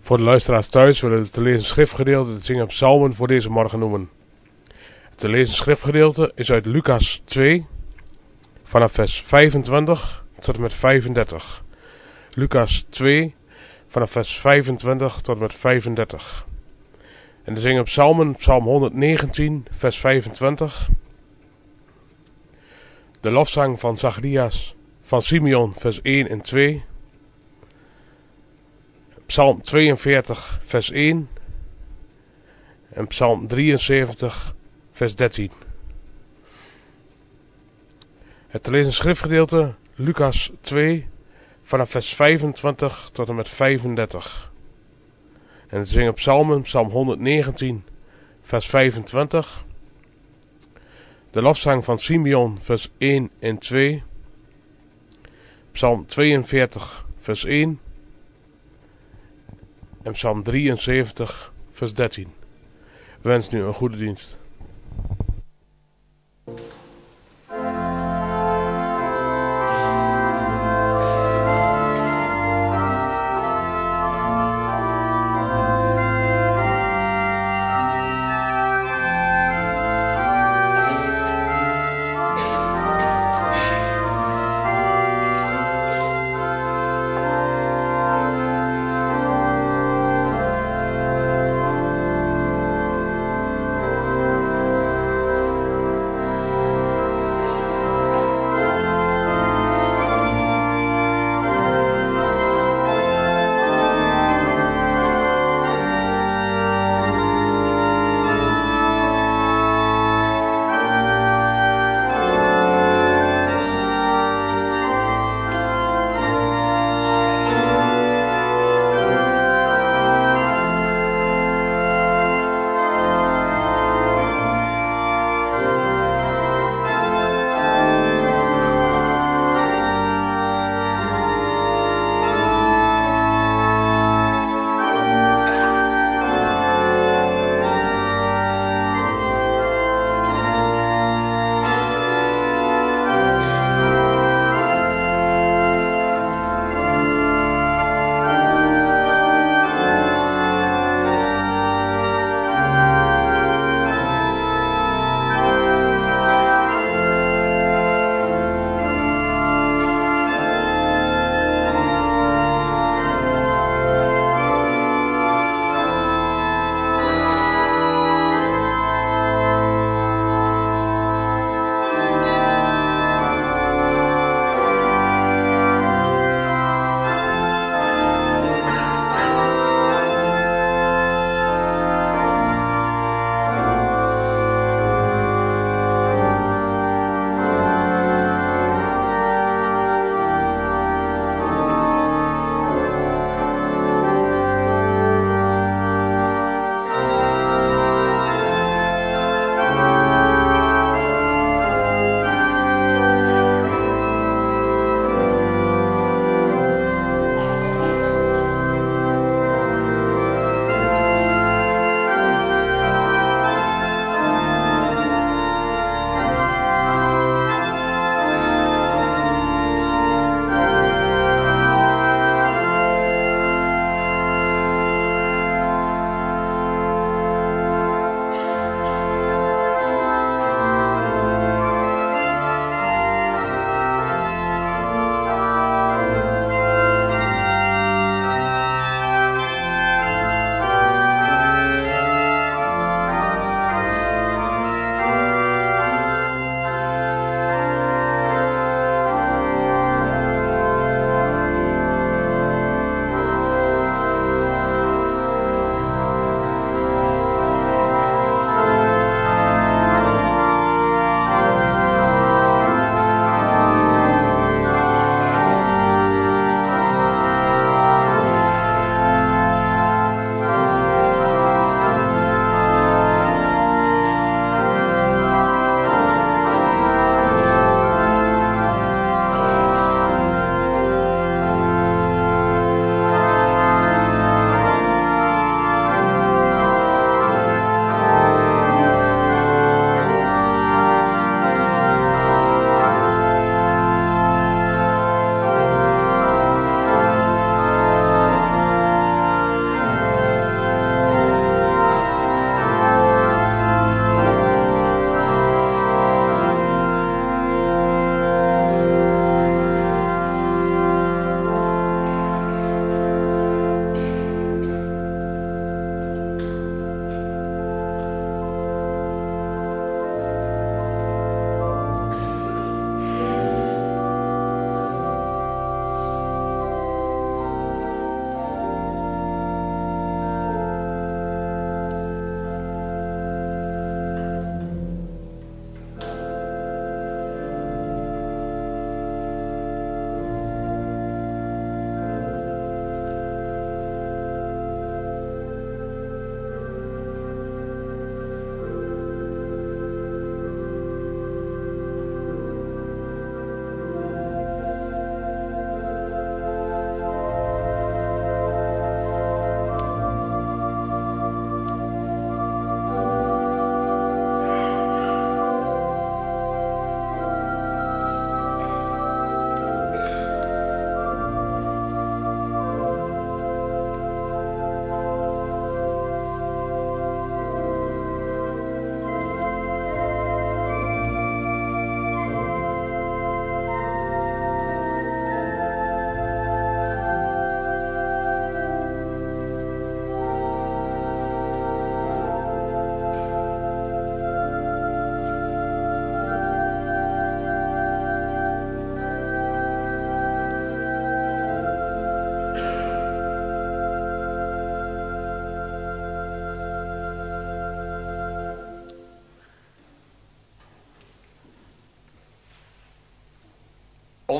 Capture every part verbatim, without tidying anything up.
Voor de luisteraars thuis willen we te lezen schriftgedeelte, te zingen psalmen voor deze morgen noemen. Het te lezen schriftgedeelte is uit Lucas twee, vanaf vers vijfentwintig tot en met vijfendertig. Lucas twee, vanaf vers vijfentwintig tot en met vijfendertig. En te zingen psalmen, psalm honderdnegentien, vers vijfentwintig. De lofzang van Zacharias, van Simeon, vers één en twee. Psalm tweeënveertig, vers één. En psalm drieënzeventig, vers dertien. Het te lezen schriftgedeelte, Lucas twee, vanaf vers vijfentwintig tot en met vijfendertig. En het zingen psalmen, psalm honderdnegentien, vers vijfentwintig. De lofzang van Simeon, vers één en twee. Psalm tweeënveertig, vers één. En psalm drieënzeventig, vers dertien. We wensen u een goede dienst.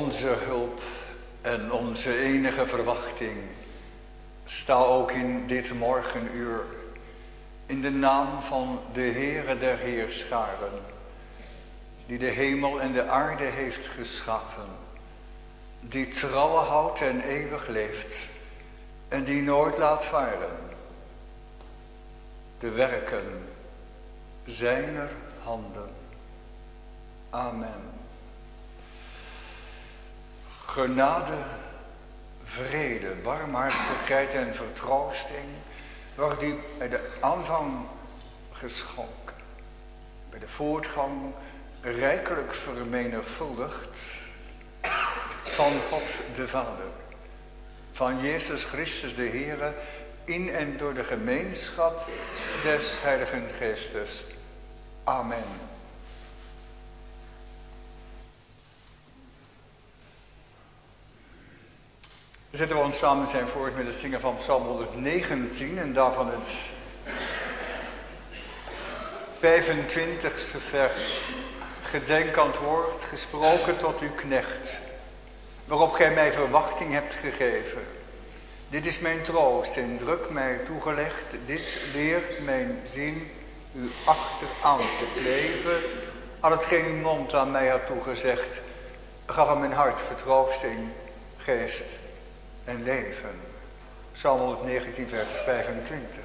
onze hulp en onze enige verwachting. Sta ook in dit morgenuur in de naam van de Heere der Heerscharen, die de hemel en de aarde heeft geschapen, die trouw houdt en eeuwig leeft en die nooit laat varen. De werken zijner handen. Amen. Genade, vrede, barmhartigheid en vertroosting wordt u bij de aanvang geschonken, bij de voortgang rijkelijk vermenigvuldigd van God de Vader, van Jezus Christus de Heere, in en door de gemeenschap des Heiligen Geestes. Amen. Zetten we ons samen zijn voort met het zingen van Psalm honderdnegentien en daarvan het vijfentwintigste vers. Gedenk aan het woord gesproken tot uw knecht, waarop gij mij verwachting hebt gegeven. Dit is mijn troost en druk mij toegelegd. Dit leert mijn zin u achteraan te kleven. Al hetgeen uw mond aan mij had toegezegd, gaf aan mijn hart vertroosting, geest en leven. Psalm honderdnegentien vers vijfentwintig.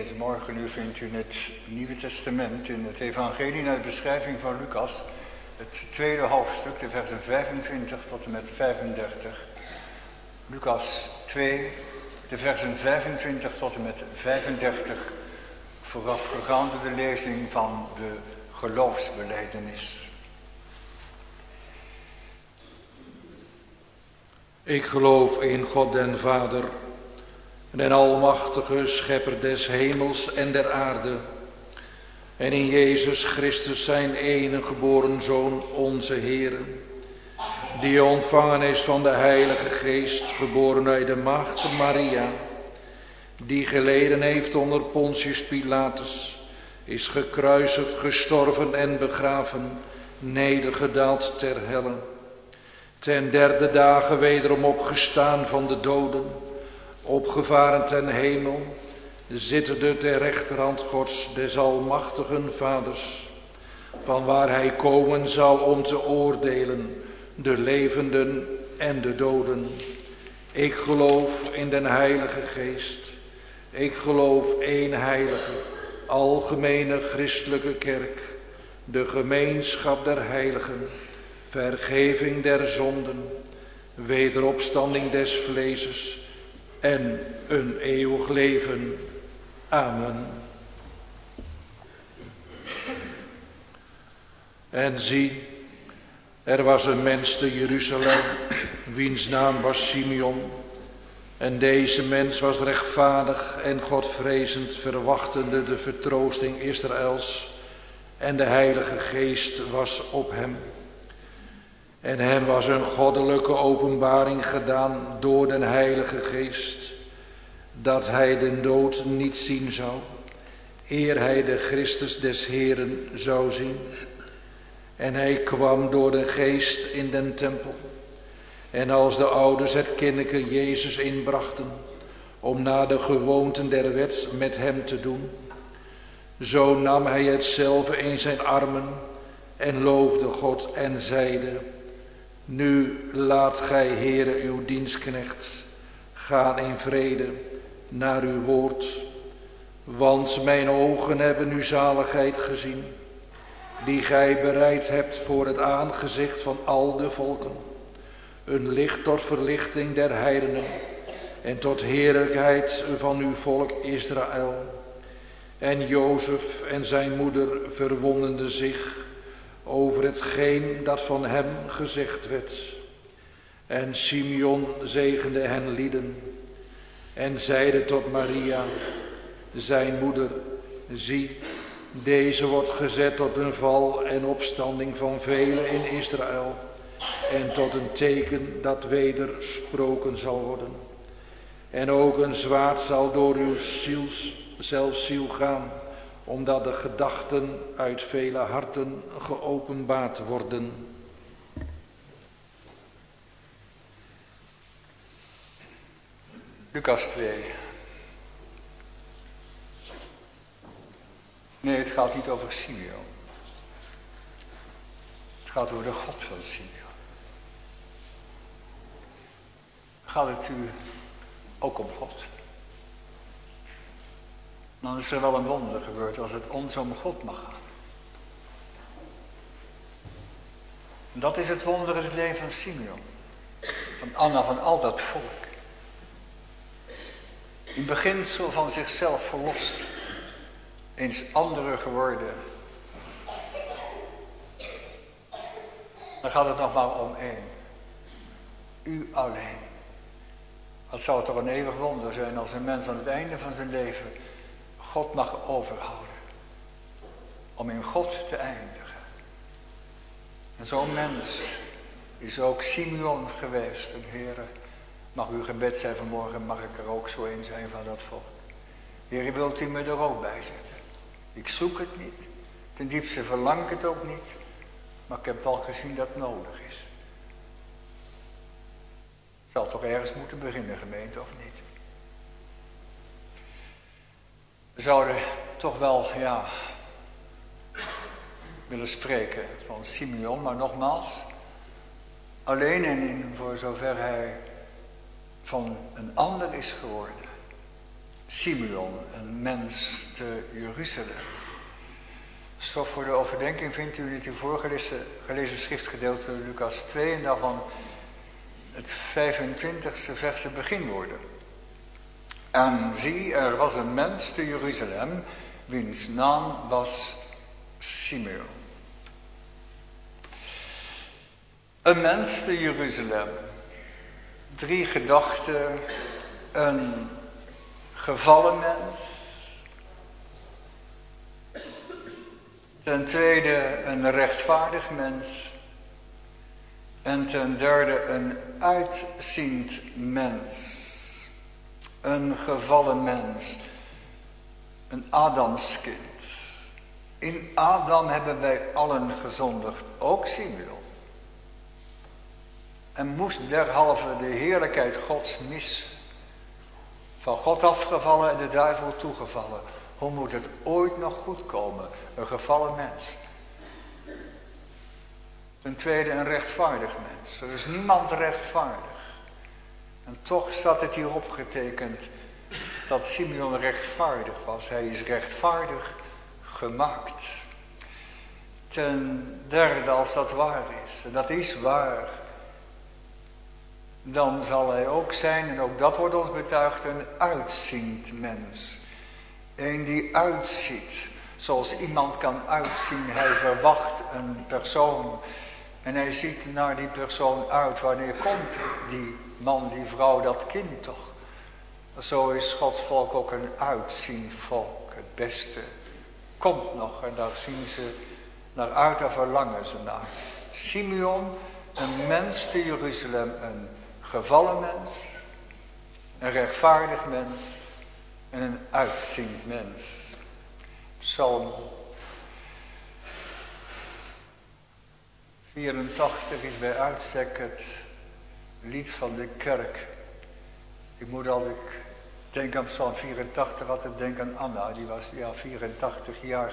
Deze morgen nu vindt u in het Nieuwe Testament, in het Evangelie naar de beschrijving van Lucas, het tweede hoofdstuk, de versen vijfentwintig tot en met vijfendertig. Lucas twee, de versen vijfentwintig tot en met vijfendertig, voorafgegaan door de lezing van de geloofsbelijdenis. Ik geloof in God den Vader, den almachtige schepper des hemels en der aarde, en in Jezus Christus zijn enige geboren Zoon, onze Heer, die ontvangen is van de Heilige Geest, geboren uit de maagd Maria, die geleden heeft onder Pontius Pilatus, is gekruisigd, gestorven en begraven, nedergedaald ter helle, ten derde dagen wederom opgestaan van de doden, opgevaren ten hemel, zittende ter rechterhand Gods des almachtigen Vaders, van waar hij komen zal om te oordelen de levenden en de doden. Ik geloof in den Heilige Geest. Ik geloof één heilige, algemene christelijke kerk, de gemeenschap der heiligen, vergeving der zonden, wederopstanding des vleeses en een eeuwig leven. Amen. En zie, er was een mens te Jeruzalem, wiens naam was Simeon. En deze mens was rechtvaardig en godvrezend, verwachtende de vertroosting Israëls. En de Heilige Geest was op hem. En hem was een goddelijke openbaring gedaan door den Heilige Geest, dat hij den dood niet zien zou, eer hij de Christus des Heeren zou zien. En hij kwam door de Geest in den tempel. En als de ouders het kindeke Jezus inbrachten, om naar de gewoonten der wet met hem te doen, zo nam hij hetzelve in zijn armen en loofde God en zeide: Nu laat gij, Heere, uw dienstknecht gaan in vrede naar uw woord, want mijn ogen hebben uw zaligheid gezien, die gij bereid hebt voor het aangezicht van al de volken, een licht tot verlichting der heidenen en tot heerlijkheid van uw volk Israël. En Jozef en zijn moeder verwonderden zich over hetgeen dat van hem gezegd werd. En Simeon zegende hen lieden en zeide tot Maria, zijn moeder: Zie, deze wordt gezet tot een val en opstanding van velen in Israël, en tot een teken dat wedersproken zal worden. En ook een zwaard zal door uw ziels, zelfs ziel gaan, omdat de gedachten uit vele harten geopenbaard worden. Lucas twee. Nee, het gaat niet over Simeon. Het gaat over de God van Simeon. Gaat het u ook om God? Dan is er wel een wonder gebeurd als het ons om God mag gaan. En dat is het wonder in het leven van Simeon. Van Anna, van al dat volk. In beginsel van zichzelf verlost. Eens andere geworden. Dan gaat het nog maar om één. U alleen. Het zou toch een eeuwig wonder zijn als een mens aan het einde van zijn leven God mag overhouden. Om in God te eindigen. En zo'n mens is ook Simeon geweest. En Heere, mag uw gebed zijn vanmorgen, mag ik er ook zo een zijn van dat volk. Heere, wilt u me er ook bij zetten? Ik zoek het niet. Ten diepste verlang ik het ook niet. Maar ik heb wel gezien dat het nodig is. Het zal toch ergens moeten beginnen, gemeente, of niet? We zouden toch wel, ja, willen spreken van Simeon, maar nogmaals, alleen en in voor zover hij van een ander is geworden. Simeon, een mens te Jeruzalem. Stof voor de overdenking vindt u in het hiervoor gelezen, gelezen schriftgedeelte Lucas twee en daarvan het vijfentwintigste vers de beginwoorden. En zie, er was een mens te Jeruzalem, wiens naam was Simeon. Een mens te Jeruzalem. Drie gedachten. Een gevallen mens. Ten tweede een rechtvaardig mens. En ten derde een uitziend mens. Een gevallen mens. Een Adamskind. In Adam hebben wij allen gezondigd, ook Simeon. En moest derhalve de heerlijkheid Gods missen. Van God afgevallen en de duivel toegevallen. Hoe moet het ooit nog goed komen? Een gevallen mens. Ten tweede een rechtvaardig mens. Er is niemand rechtvaardig. En toch staat het hier opgetekend dat Simeon rechtvaardig was. Hij is rechtvaardig gemaakt. Ten derde, als dat waar is, en dat is waar, dan zal hij ook zijn, en ook dat wordt ons betuigd, een uitziend mens. Een die uitziet, zoals iemand kan uitzien. Hij verwacht een persoon en hij ziet naar die persoon uit. Wanneer komt die man, die vrouw, dat kind toch? Zo is Gods volk ook een uitziend volk. Het beste komt nog en daar zien ze naar uit, daar verlangen ze naar. Simeon, een mens te Jeruzalem, een gevallen mens, een rechtvaardig mens en een uitziend mens. Psalm vierentachtig is bij uitstek het lied van de kerk. Ik moet altijd denken aan Psalm vierentachtig, altijd denken aan Anna, die was ja vierentachtig jaar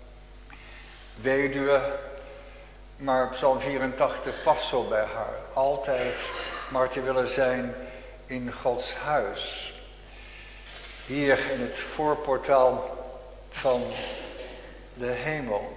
weduwe. Maar Psalm vierentachtig past zo bij haar. Altijd maar te willen zijn in Gods huis. Hier in het voorportaal van de hemel.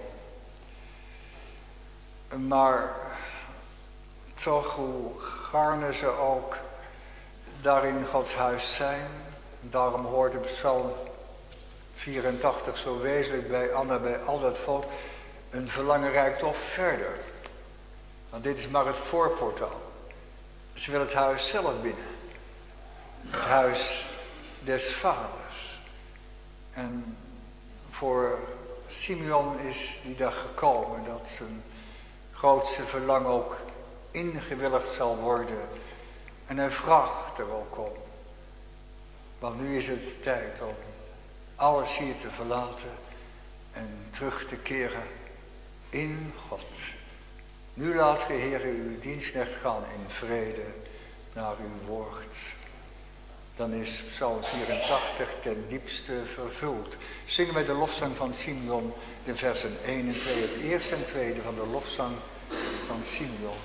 Maar toch, hoe gaarne ze ook daar in Gods huis zijn. Daarom hoort de Psalm vierentachtig zo wezenlijk bij Anna, bij al dat volk. Een verlangen reikt toch verder. Want dit is maar het voorportaal. Ze wil het huis zelf binnen. Het huis des vaders. En voor Simeon is die dag gekomen dat zijn grootste verlangen ook ingewilligd zal worden. En hij vraagt er ook om. Want nu is het tijd om alles hier te verlaten en terug te keren in God. Nu laat ge, Heere, uw dienstknecht gaan in vrede naar uw woord. Dan is Psalm vierentachtig ten diepste vervuld. Zingen wij de lofzang van Simeon, de versen één en twee. Het eerste en tweede van de lofzang van Simeon.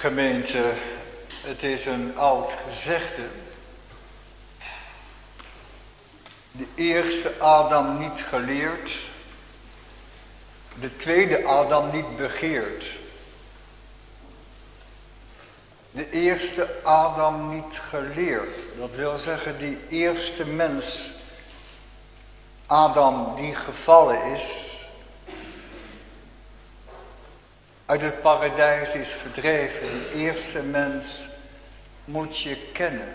Gemeente, het is een oud gezegde. De eerste Adam niet geleerd, de tweede Adam niet begeerd. De eerste Adam niet geleerd, dat wil zeggen die eerste mens, Adam die gevallen is, uit het paradijs is verdreven. Die eerste mens moet je kennen.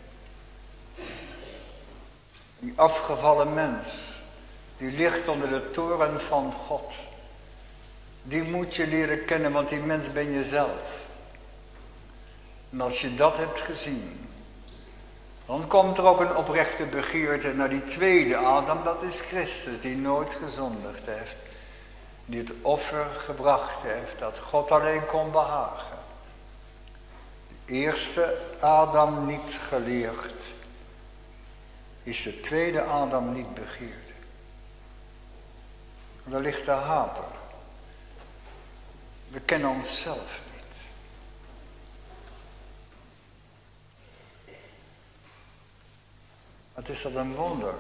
Die afgevallen mens, die ligt onder de toren van God. Die moet je leren kennen, want die mens ben je zelf. En als je dat hebt gezien, dan komt er ook een oprechte begeerte naar die tweede Adam, dat is Christus, die nooit gezondigd heeft. Die het offer gebracht heeft, dat God alleen kon behagen. De eerste Adam niet geleerd, is de tweede Adam niet begeerd. Daar ligt de haper. We kennen onszelf niet. Wat is dat een wonder?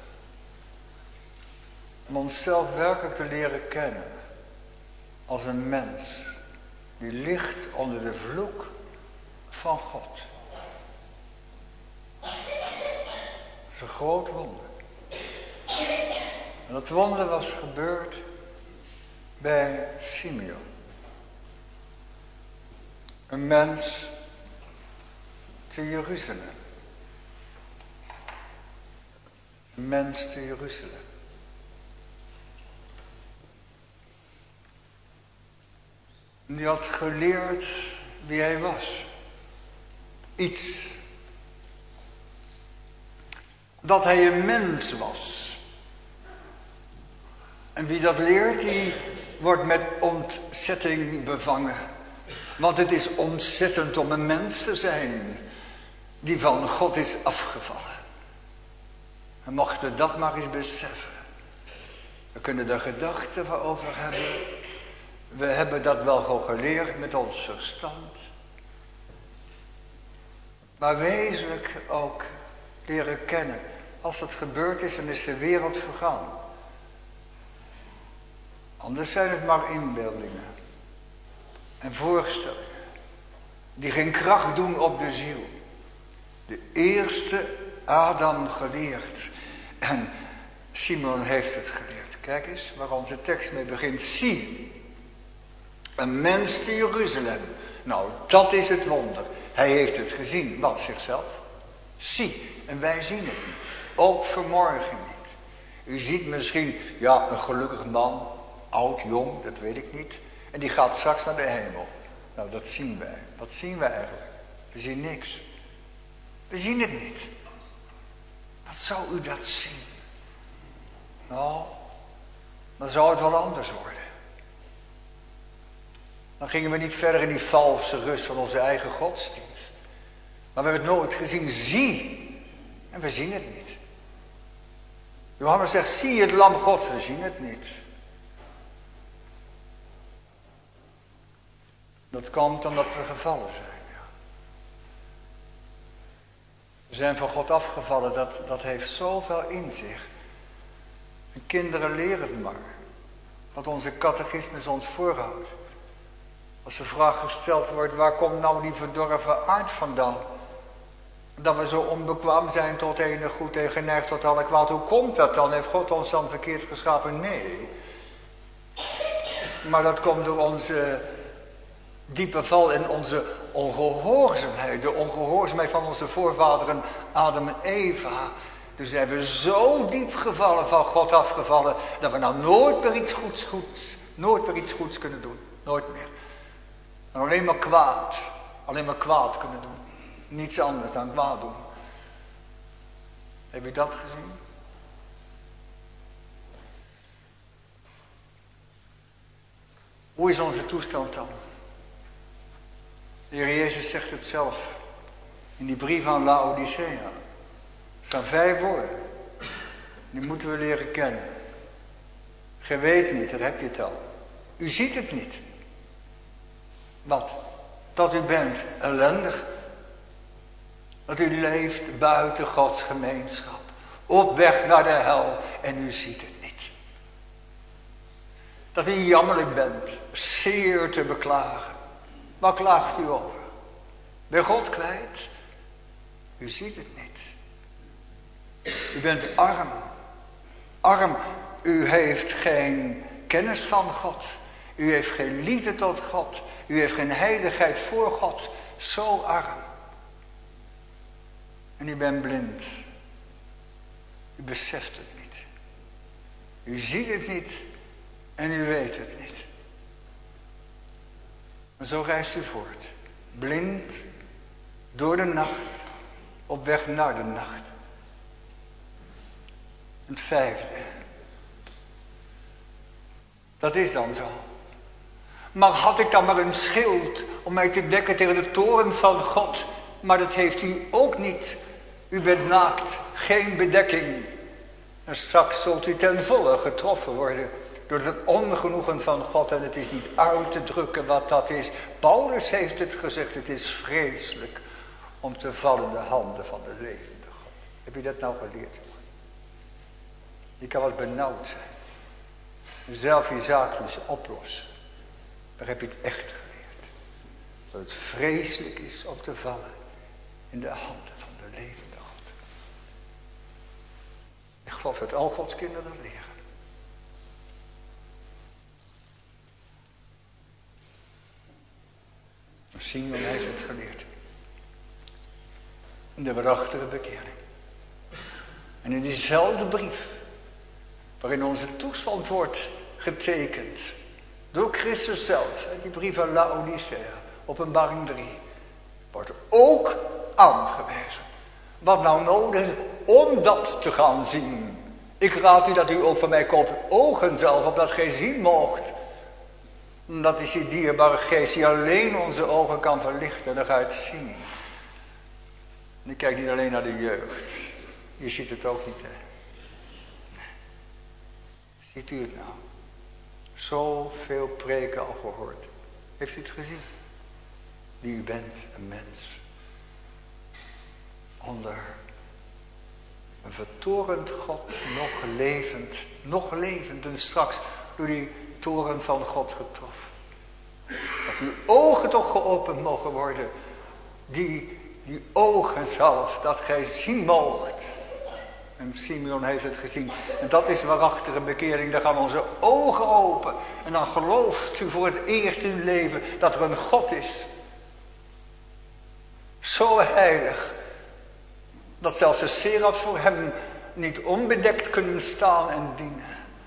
Om onszelf werkelijk te leren kennen als een mens die ligt onder de vloek van God. Dat is een groot wonder. En dat wonder was gebeurd bij Simeon. Een mens te Jeruzalem. Een mens te Jeruzalem. Die had geleerd wie hij was. Iets. Dat hij een mens was. En wie dat leert, die wordt met ontzetting bevangen. Want het is ontzettend om een mens te zijn die van God is afgevallen. We mochten dat maar eens beseffen. We kunnen er gedachten over hebben. We hebben dat wel gewoon geleerd met ons verstand. Maar wezenlijk ook leren kennen. Als het gebeurd is, dan is de wereld vergaan. Anders zijn het maar inbeeldingen. En voorstellingen. Die geen kracht doen op de ziel. De eerste Adam geleerd. En Simon heeft het geleerd. Kijk eens waar onze tekst mee begint. Zie. Een mens te Jeruzalem. Nou, dat is het wonder. Hij heeft het gezien. Wat? Zichzelf? Zie. En wij zien het niet. Ook vanmorgen niet. U ziet misschien, ja, een gelukkig man. Oud, jong, dat weet ik niet. En die gaat straks naar de hemel. Nou, dat zien wij. Wat zien wij eigenlijk? We zien niks. We zien het niet. Wat zou u dat zien? Nou, dan zou het wel anders worden. Dan gingen we niet verder in die valse rust van onze eigen godsdienst. Maar we hebben het nooit gezien. Zie. En we zien het niet. Johannes zegt, zie het lam Gods. We zien het niet. Dat komt omdat we gevallen zijn. Ja. We zijn van God afgevallen. Dat, dat heeft zoveel in zich. En kinderen leren het maar. Wat onze catechismus ons voorhoudt. Als de vraag gesteld wordt, waar komt nou die verdorven aard vandaan? Dat we zo onbekwaam zijn tot enig goed en geneigd tot alle kwaad. Hoe komt dat dan? Heeft God ons dan verkeerd geschapen? Nee. Maar dat komt door onze diepe val en onze ongehoorzaamheid. De ongehoorzaamheid van onze voorvaderen Adam en Eva. Dus zijn we zo diep gevallen, van God afgevallen, dat we nou nooit meer iets goeds, goeds, nooit meer iets goeds kunnen doen. Nooit meer. En alleen maar kwaad. Alleen maar kwaad kunnen doen. Niets anders dan kwaad doen. Heb je dat gezien? Hoe is onze toestand dan? De Heer Jezus zegt het zelf. In die brief aan Laodicea. Er staan vijf woorden. Die moeten we leren kennen. Gij weet niet, daar heb je het al. U ziet het niet. Wat? dat u bent ellendig. Dat u leeft buiten Gods gemeenschap. Op weg naar de hel en u ziet het niet. Dat u jammerlijk bent, zeer te beklagen. Waar klaagt u over? Ben God kwijt? U ziet het niet. U bent arm. Arm, u heeft geen kennis van God. U heeft geen liefde tot God. U heeft geen heiligheid voor God. Zo arm. En u bent blind. U beseft het niet. U ziet het niet en u weet het niet. En zo reist u voort. Blind door de nacht. Op weg naar de nacht. Het vijfde. Dat is dan zo. Maar had ik dan maar een schild om mij te dekken tegen de toorn van God. Maar dat heeft u ook niet. U bent naakt, geen bedekking. En straks zult u ten volle getroffen worden door het ongenoegen van God. En het is niet uit te drukken wat dat is. Paulus heeft het gezegd, het is vreselijk om te vallen in de handen van de levende God. Heb je dat nou geleerd? Je kan wat benauwd zijn. Zelf je zaakjes oplossen. Daar heb je het echt geleerd. Dat het vreselijk is om te vallen in de handen van de levende God. Ik geloof dat al Gods kinderen dat leren. Simeon heeft het geleerd. In de waarachtige bekering. En in diezelfde brief, waarin onze toestand wordt getekend door Christus zelf, die brief aan Laodicea, Openbaring drie, wordt ook aangewezen wat nou nodig is om dat te gaan zien. Ik raad u dat u ook van mij koopt ogen zelf, opdat gij zien moogt. Dat is die dierbare geest die alleen onze ogen kan verlichten, dan ga je het zien. En ik kijk niet alleen naar de jeugd. Je ziet het ook niet, hè. Ziet u het nou? Zoveel preken al gehoord. Heeft u het gezien? Wie u bent, een mens. Onder een vertorend God, nog levend, nog levend en straks door die toren van God getroffen. Dat uw ogen toch geopend mogen worden. Die, die ogen zelf, dat gij zien moogt. En Simeon heeft het gezien. En dat is waarachtige bekering. Dan gaan onze ogen open. En dan gelooft u voor het eerst in uw leven dat er een God is. Zo heilig. Dat zelfs de serafs voor hem niet onbedekt kunnen staan en dienen.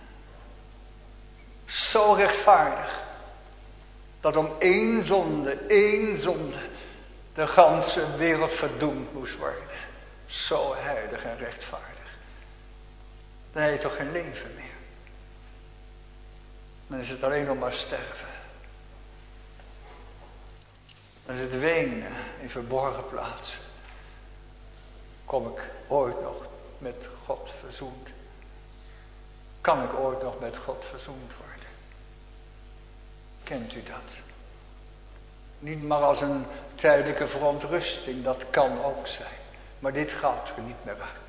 Zo rechtvaardig. Dat om één zonde, één zonde, de ganse wereld verdoemd moest worden. Zo heilig en rechtvaardig. Dan heb je toch geen leven meer. Dan is het alleen nog maar sterven. Dan is het wenen in verborgen plaatsen. Kom ik ooit nog met God verzoend? Kan ik ooit nog met God verzoend worden? Kent u dat? Niet maar als een tijdelijke verontrusting, dat kan ook zijn. Maar dit gaat er niet meer uit.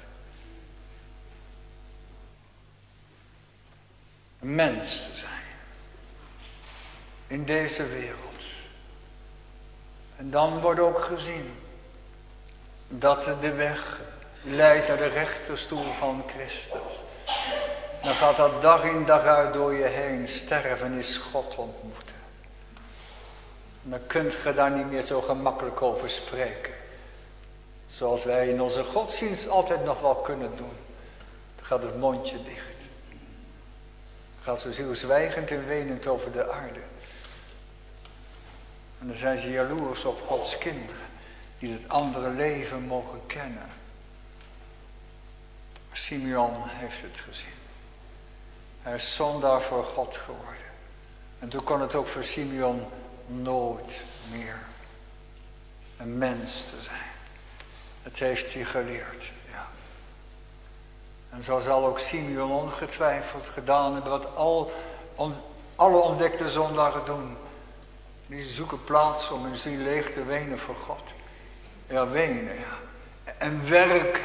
Een mens te zijn. In deze wereld. En dan wordt ook gezien dat de weg leidt naar de rechterstoel van Christus. Dan gaat dat dag in dag uit door je heen. Sterven is God ontmoeten. En dan kunt je daar niet meer zo gemakkelijk over spreken. Zoals wij in onze godsdienst altijd nog wel kunnen doen. Dan gaat het mondje dicht. Dan gaat zo ziel zwijgend en wenend over de aarde. En dan zijn ze jaloers op Gods kinderen. Die het andere leven mogen kennen. Simeon heeft het gezien. Hij is zondaar voor God geworden. En toen kon het ook voor Simeon nooit meer een mens te zijn. Het heeft hij geleerd. Ja. En zo zal ook Simeon ongetwijfeld gedaan hebben wat al, on, alle ontdekte zondaren doen. Die zoeken plaats om hun ziel leeg te wenen voor God. Ja, wenen, ja. En werken.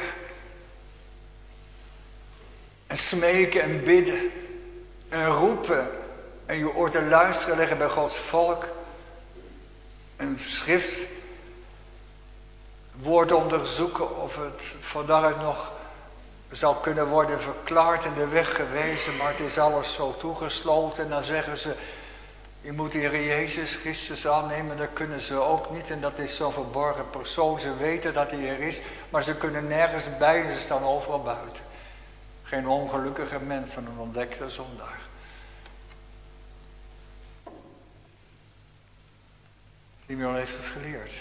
En smeken en bidden. En roepen. En je oor te luisteren leggen bij Gods volk. En schrift. Woord onderzoeken of het van daaruit nog zou kunnen worden verklaard en de weg gewezen. Maar het is alles zo toegesloten. En dan zeggen ze, je moet de Heer Jezus Christus aannemen. Dat kunnen ze ook niet. En dat is zo'n verborgen persoon. Ze weten dat hij er is. Maar ze kunnen nergens bij. Ze staan overal buiten. Geen ongelukkige mens dan een ontdekte zondaar. Simeon heeft het geleerd.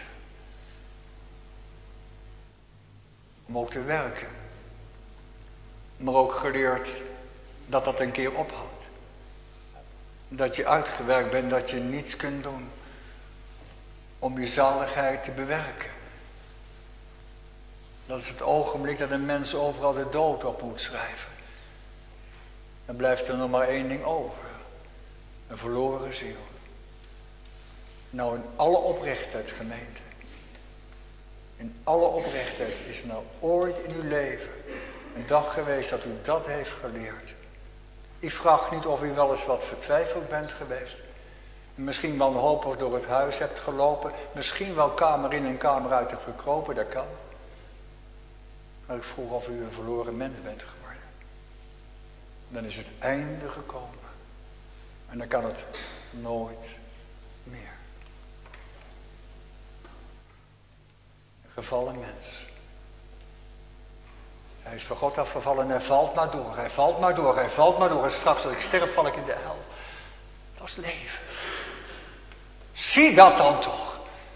Om ook te werken. Maar ook geleerd dat dat een keer ophoudt. Dat je uitgewerkt bent, dat je niets kunt doen om je zaligheid te bewerken. Dat is het ogenblik dat een mens overal de dood op moet schrijven. Dan blijft er nog maar één ding over. Een verloren ziel. Nou, in alle oprechtheid, gemeente. In alle oprechtheid is nou ooit in uw leven een dag geweest dat u dat heeft geleerd. Ik vraag niet of u wel eens wat vertwijfeld bent geweest. Misschien wanhopig door het huis hebt gelopen. Misschien wel kamer in en kamer uit hebt gekropen, dat kan. Maar ik vroeg of u een verloren mens bent geworden. Dan is het einde gekomen. En dan kan het nooit meer. Een gevallen mens. Hij is van God afgevallen en hij valt maar door. Hij valt maar door, hij valt maar door. En straks als ik sterf val ik in de hel. Dat is leven. Zie dat dan toch.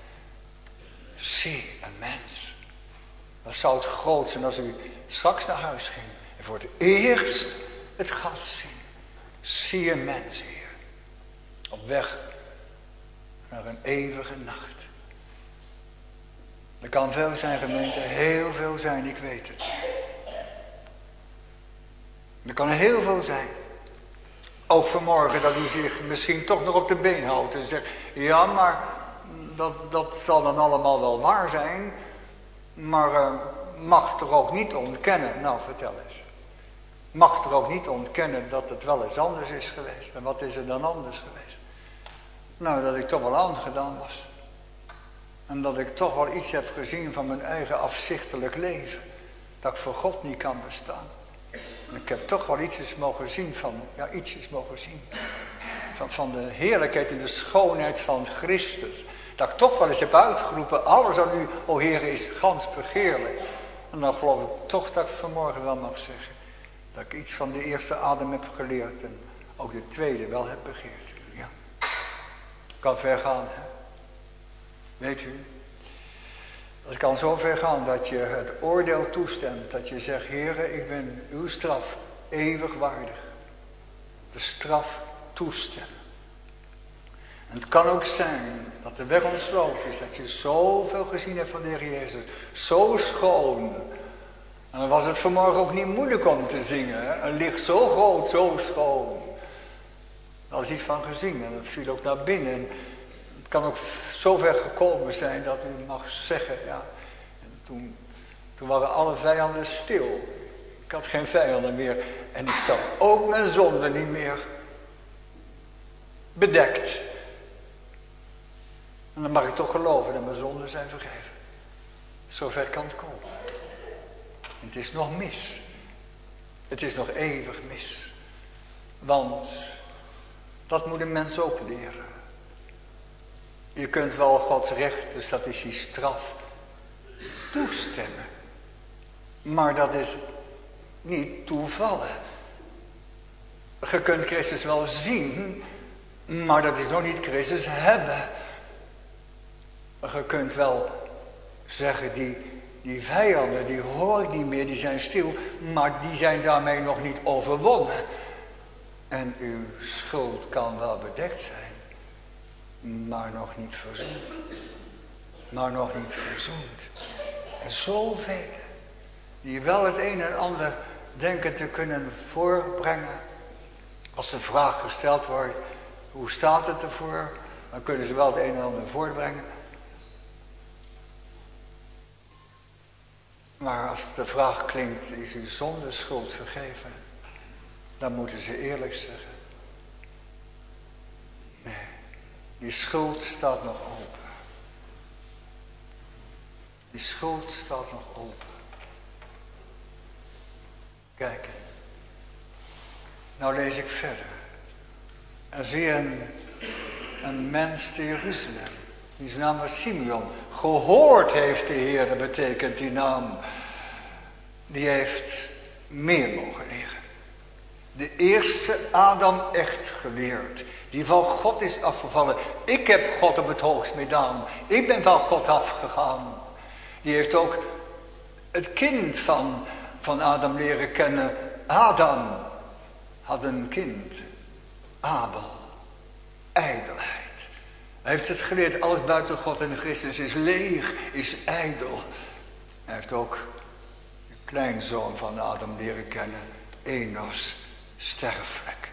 Zie een mens. Dat zou het groot zijn als u straks naar huis ging. En voor het eerst het gas zien. Zie een mens hier. Op weg naar een eeuwige nacht. Er kan veel zijn, gemeente. Heel veel zijn, ik weet het. Er kan heel veel zijn. Ook vanmorgen dat u zich misschien toch nog op de been houdt. En zegt, ja maar dat, dat zal dan allemaal wel waar zijn. Maar uh, mag toch ook niet ontkennen. Nou, vertel eens. Mag toch ook niet ontkennen dat het wel eens anders is geweest. En wat is er dan anders geweest? Nou, dat ik toch wel aangedaan was. En dat ik toch wel iets heb gezien van mijn eigen afzichtelijk leven. Dat ik voor God niet kan bestaan. En ik heb toch wel ietsjes mogen zien van, ja ietsjes mogen zien. Van, van de heerlijkheid en de schoonheid van Christus. Dat ik toch wel eens heb uitgeroepen, alles aan u, o Heer, is gans begeerlijk. En dan geloof ik toch dat ik vanmorgen wel mag zeggen. Dat ik iets van de eerste adem heb geleerd en ook de tweede wel heb begeerd. Ja. Kan ver gaan, hè. Weet u, het kan zo ver gaan dat je het oordeel toestemt. Dat je zegt, Heere, ik ben uw straf eeuwig waardig. De straf toestemmen. En het kan ook zijn dat de weg ontsloten is. Dat je zoveel gezien hebt van de Heer Jezus. Zo schoon. En dan was het vanmorgen ook niet moeilijk om te zingen. Hè? Een licht zo groot, zo schoon. Daar is iets van gezien en dat viel ook naar binnen. Het kan ook zo ver gekomen zijn dat u mag zeggen, ja, en toen, toen waren alle vijanden stil. Ik had geen vijanden meer en ik zag ook mijn zonde niet meer bedekt. En dan mag ik toch geloven dat mijn zonden zijn vergeven. Zo ver kan het komen. En het is nog mis. Het is nog eeuwig mis. Want dat moet een mens ook leren. Je kunt wel Gods recht, dus dat is die straf, toestemmen. Maar dat is niet toevallen. Je kunt Christus wel zien, maar dat is nog niet Christus hebben. Je kunt wel zeggen, die, die vijanden, die hoor ik niet meer, die zijn stil, maar die zijn daarmee nog niet overwonnen. En uw schuld kan wel bedekt zijn. Maar nog niet verzoend. Maar nog niet verzoend. En zoveel. Die wel het een en ander denken te kunnen voorbrengen. Als de vraag gesteld wordt. Hoe staat het ervoor? Dan kunnen ze wel het een en ander voortbrengen. Maar als de vraag klinkt, is u zonder schuld vergeven? Dan moeten ze eerlijk zeggen. Nee, die schuld staat nog open. Die schuld staat nog open. Kijk. Nou lees ik verder. En zie een, een mens te Jeruzalem. Die zijn naam was Simeon. Gehoord heeft de Heer, dat betekent die naam. Die heeft meer mogen leren. De eerste Adam echt geleerd. Die van God is afgevallen. Ik heb God op het hoogst gedaan. Ik ben van God afgegaan. Die heeft ook het kind van, van Adam leren kennen. Adam had een kind. Abel. Ijdelheid. Hij heeft het geleerd. Alles buiten God en Christus is leeg. Is ijdel. Hij heeft ook de kleinzoon van Adam leren kennen. Enos. Sterfelijk.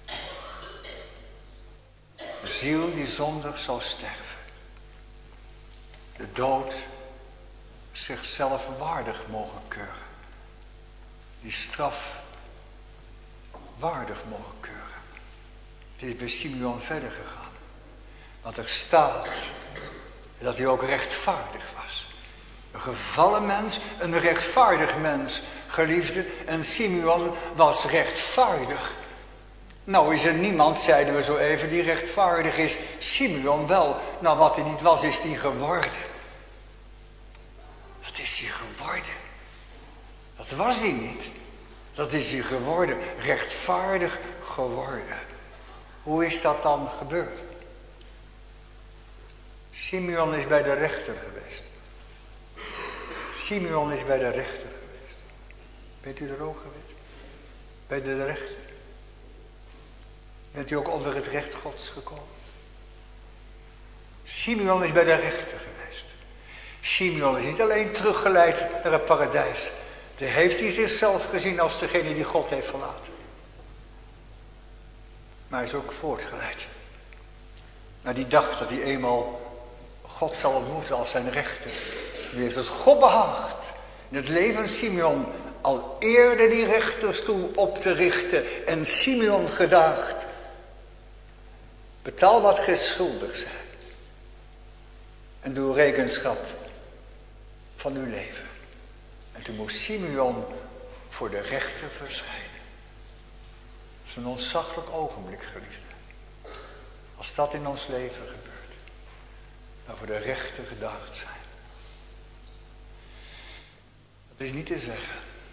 De ziel die zondig zal sterven. De dood zichzelf waardig mogen keuren. Die straf waardig mogen keuren. Het is bij Simeon verder gegaan. Want er staat dat hij ook rechtvaardig was. Een gevallen mens, een rechtvaardig mens, geliefde. En Simeon was rechtvaardig. Nou is er niemand, zeiden we zo even, die rechtvaardig is. Simeon wel. Nou, wat hij niet was, is hij geworden. Dat is hij geworden. Dat was hij niet. Dat is hij geworden. Rechtvaardig geworden. Hoe is dat dan gebeurd? Simeon is bij de rechter geweest. Simeon is bij de rechter geweest. Bent u er ook geweest? Bij de rechter. Bent u ook onder het recht Gods gekomen? Simeon is bij de rechter geweest. Simeon is niet alleen teruggeleid naar het paradijs. Daar heeft hij zichzelf gezien als degene die God heeft verlaten. Maar hij is ook voortgeleid. Naar die dag dat hij eenmaal God zal ontmoeten als zijn rechter. Nu heeft het God behaagd in het leven van Simeon al eerder die rechterstoel op te richten. En Simeon gedaagd. Betaal wat gij schuldig zijt. En doe rekenschap van uw leven. En toen moest Simeon voor de rechter verschijnen. Het is een ontzaglijk ogenblik, geliefde. Als dat in ons leven gebeurt. Dan voor de rechter gedaagd zijn. Dat is niet te zeggen.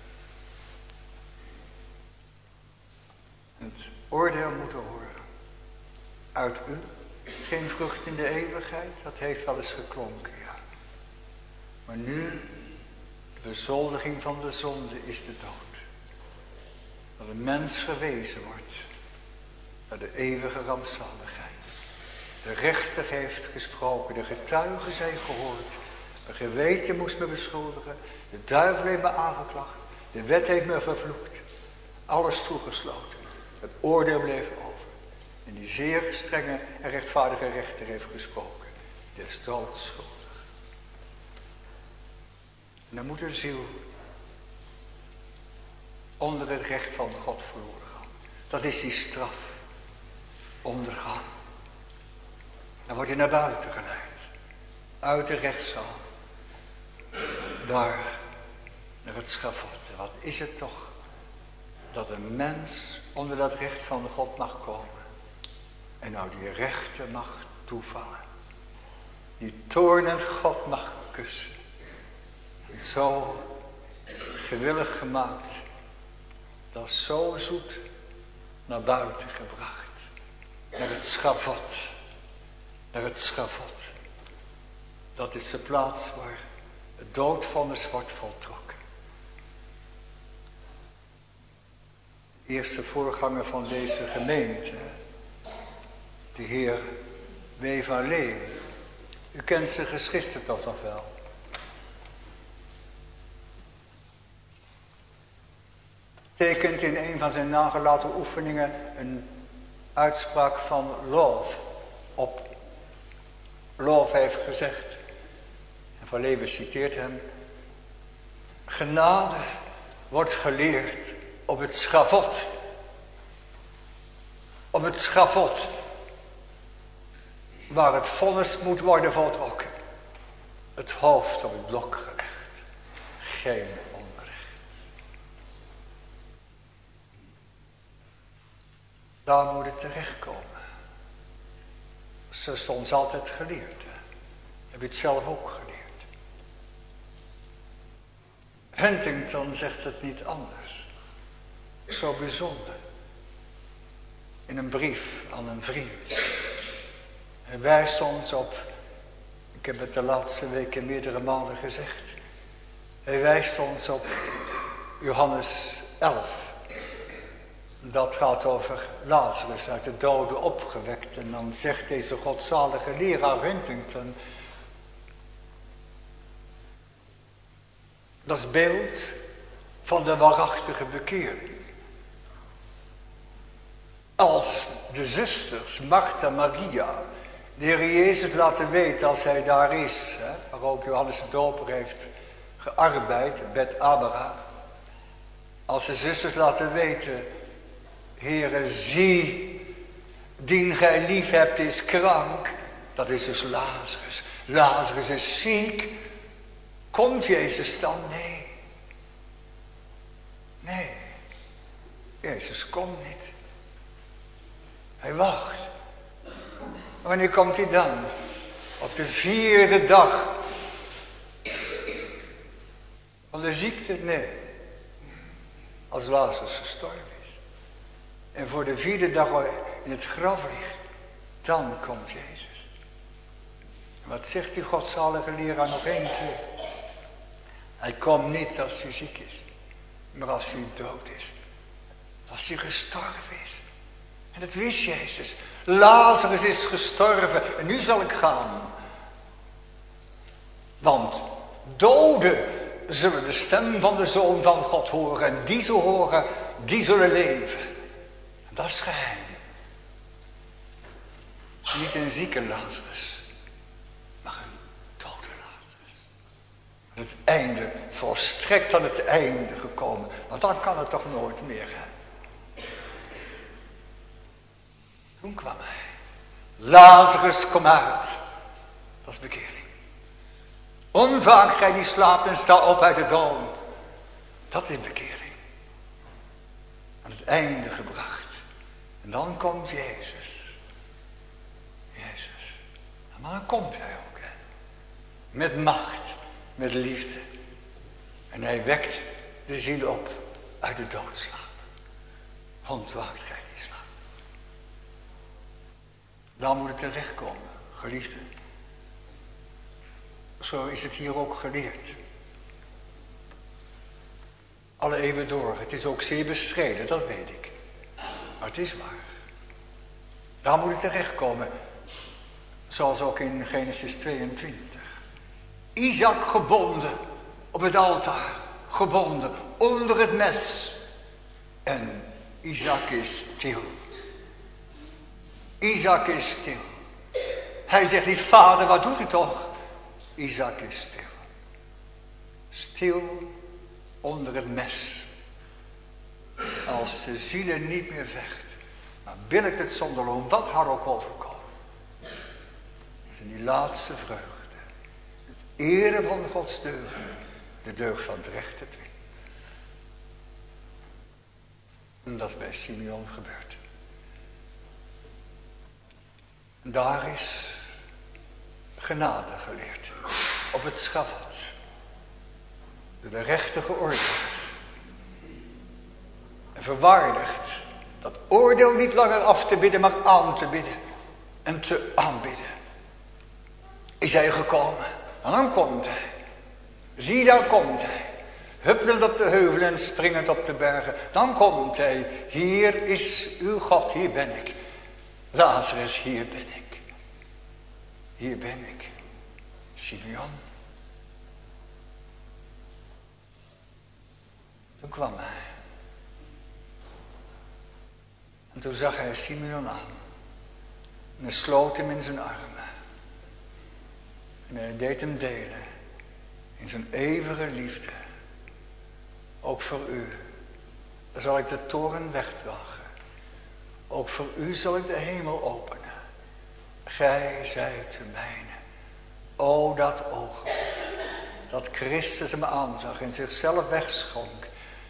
Het oordeel moeten horen. Uit u geen vrucht in de eeuwigheid. Dat heeft wel eens geklonken, ja. Maar nu, de bezoldiging van de zonde is de dood. Dat een mens verwezen wordt naar de eeuwige rampzaligheid. De rechter heeft gesproken, de getuigen zijn gehoord. Mijn geweten moest me beschuldigen. De duivel heeft me aangeklaagd. De wet heeft me vervloekt. Alles toegesloten. Het oordeel bleef over. En die zeer strenge en rechtvaardige rechter heeft gesproken. Die is doodschuldig. En dan moet een ziel onder het recht van God verloren gaan. Dat is die straf. Ondergaan. Dan word je naar buiten geleid. Uit de rechtszaal. Daar. Naar het schavot. En wat is het toch. Dat een mens onder dat recht van God mag komen. En nou die rechter mag toevallen. Die toornend God mag kussen. En zo gewillig gemaakt. Dat is zo zoet naar buiten gebracht. Naar het schavot. Naar het schavot. Dat is de plaats waar het doodvonnis wordt voltrokken. De eerste voorganger van deze gemeente. De heer W. van Leeuwen. U kent zijn geschriften toch nog wel? Tekent in een van zijn nagelaten oefeningen een uitspraak van Love op. geloof heeft gezegd. En Van Leeuwen citeert hem. Genade wordt geleerd op het schavot. Op het schavot. Waar het vonnis moet worden voltrokken. Het hoofd op het blok gelegd. Geen onrecht. Daar moet het terechtkomen. Ze is ons altijd geleerd. Hè? Heb je het zelf ook geleerd? Huntington zegt het niet anders. Zo bijzonder. In een brief aan een vriend. Hij wijst ons op, ik heb het de laatste weken meerdere malen gezegd. Hij wijst ons op Johannes elf. Dat gaat over Lazarus uit de doden opgewekt. En dan zegt deze godzalige leraar Huntington. Dat is beeld van de waarachtige bekering. Als de zusters Martha en Maria de Heer Jezus laten weten als hij daar is. Hè, waar ook Johannes de Doper heeft gearbeid, Bet Abara. Als de zusters laten weten. Heere, zie, dien gij lief hebt is krank. Dat is dus Lazarus. Lazarus is ziek. Komt Jezus dan? Nee. Nee. Jezus komt niet. Hij wacht. Wanneer komt hij dan? Op de vierde dag. Van de ziekte? Nee. Als Lazarus gestorven is. En voor de vierde dag in het graf ligt. Dan komt Jezus. En wat zegt die godzalige leraar nog één keer? Hij komt niet als hij ziek is. Maar als hij dood is. Als hij gestorven is. En dat wist Jezus. Lazarus is gestorven. En nu zal ik gaan. Want doden zullen de stem van de Zoon van God horen. En die zullen horen, die zullen leven. En dat is geheim. Niet een zieke Lazarus. Maar een dode Lazarus. Het einde, volstrekt aan het einde gekomen. Want dan kan het toch nooit meer. Hè? Toen kwam hij. Lazarus, kom uit. Dat is bekering. Ontwaak gij die slaapt en sta op uit de dood. Dat is bekering. Aan het einde gebracht. En dan komt Jezus. Jezus. Maar dan komt hij ook. Hè? Met macht. Met liefde. En hij wekt de ziel op uit de doodslaap. Ontwaakt gij die slaap. Dan moet het terechtkomen, geliefde. Zo is het hier ook geleerd. Alle eeuwen door. Het is ook zeer bestreden, dat weet ik. Maar het is waar. Daar moet het terechtkomen. Zoals ook in Genesis tweeëntwintig. Isaac gebonden op het altaar. Gebonden onder het mes. En Isaac is stil. Isaac is stil. Hij zegt niet, vader, wat doet u toch? Isaac is stil. Stil onder het mes. Als de ziel niet meer vecht. Maar billijkt het zonder loon, wat haar ook overkomen. Dat is die laatste vreugde. Het ere van Gods deugd. De deugd van het rechte twin. En dat is bij Simeon gebeurd. En daar is genade geleerd. Op het schavot. Door de rechter geoordeeld. En verwaardigd. Dat oordeel niet langer af te bidden, maar aan te bidden. En te aanbidden. Is hij gekomen. En dan komt hij. Zie, daar komt hij. Huppelend op de heuvelen en springend op de bergen. Dan komt hij. Hier is uw God, hier ben ik. Lazarus, hier ben ik. Hier ben ik. Simeon. Toen kwam hij. En toen zag hij Simeon aan. En hij sloot hem in zijn armen. En hij deed hem delen in zijn eeuwige liefde. Ook voor u zal ik de toren wegdragen. Ook voor u zal ik de hemel openen. Gij zijt de mijne. O, dat ogenblik dat Christus hem aanzag en zichzelf wegschonk.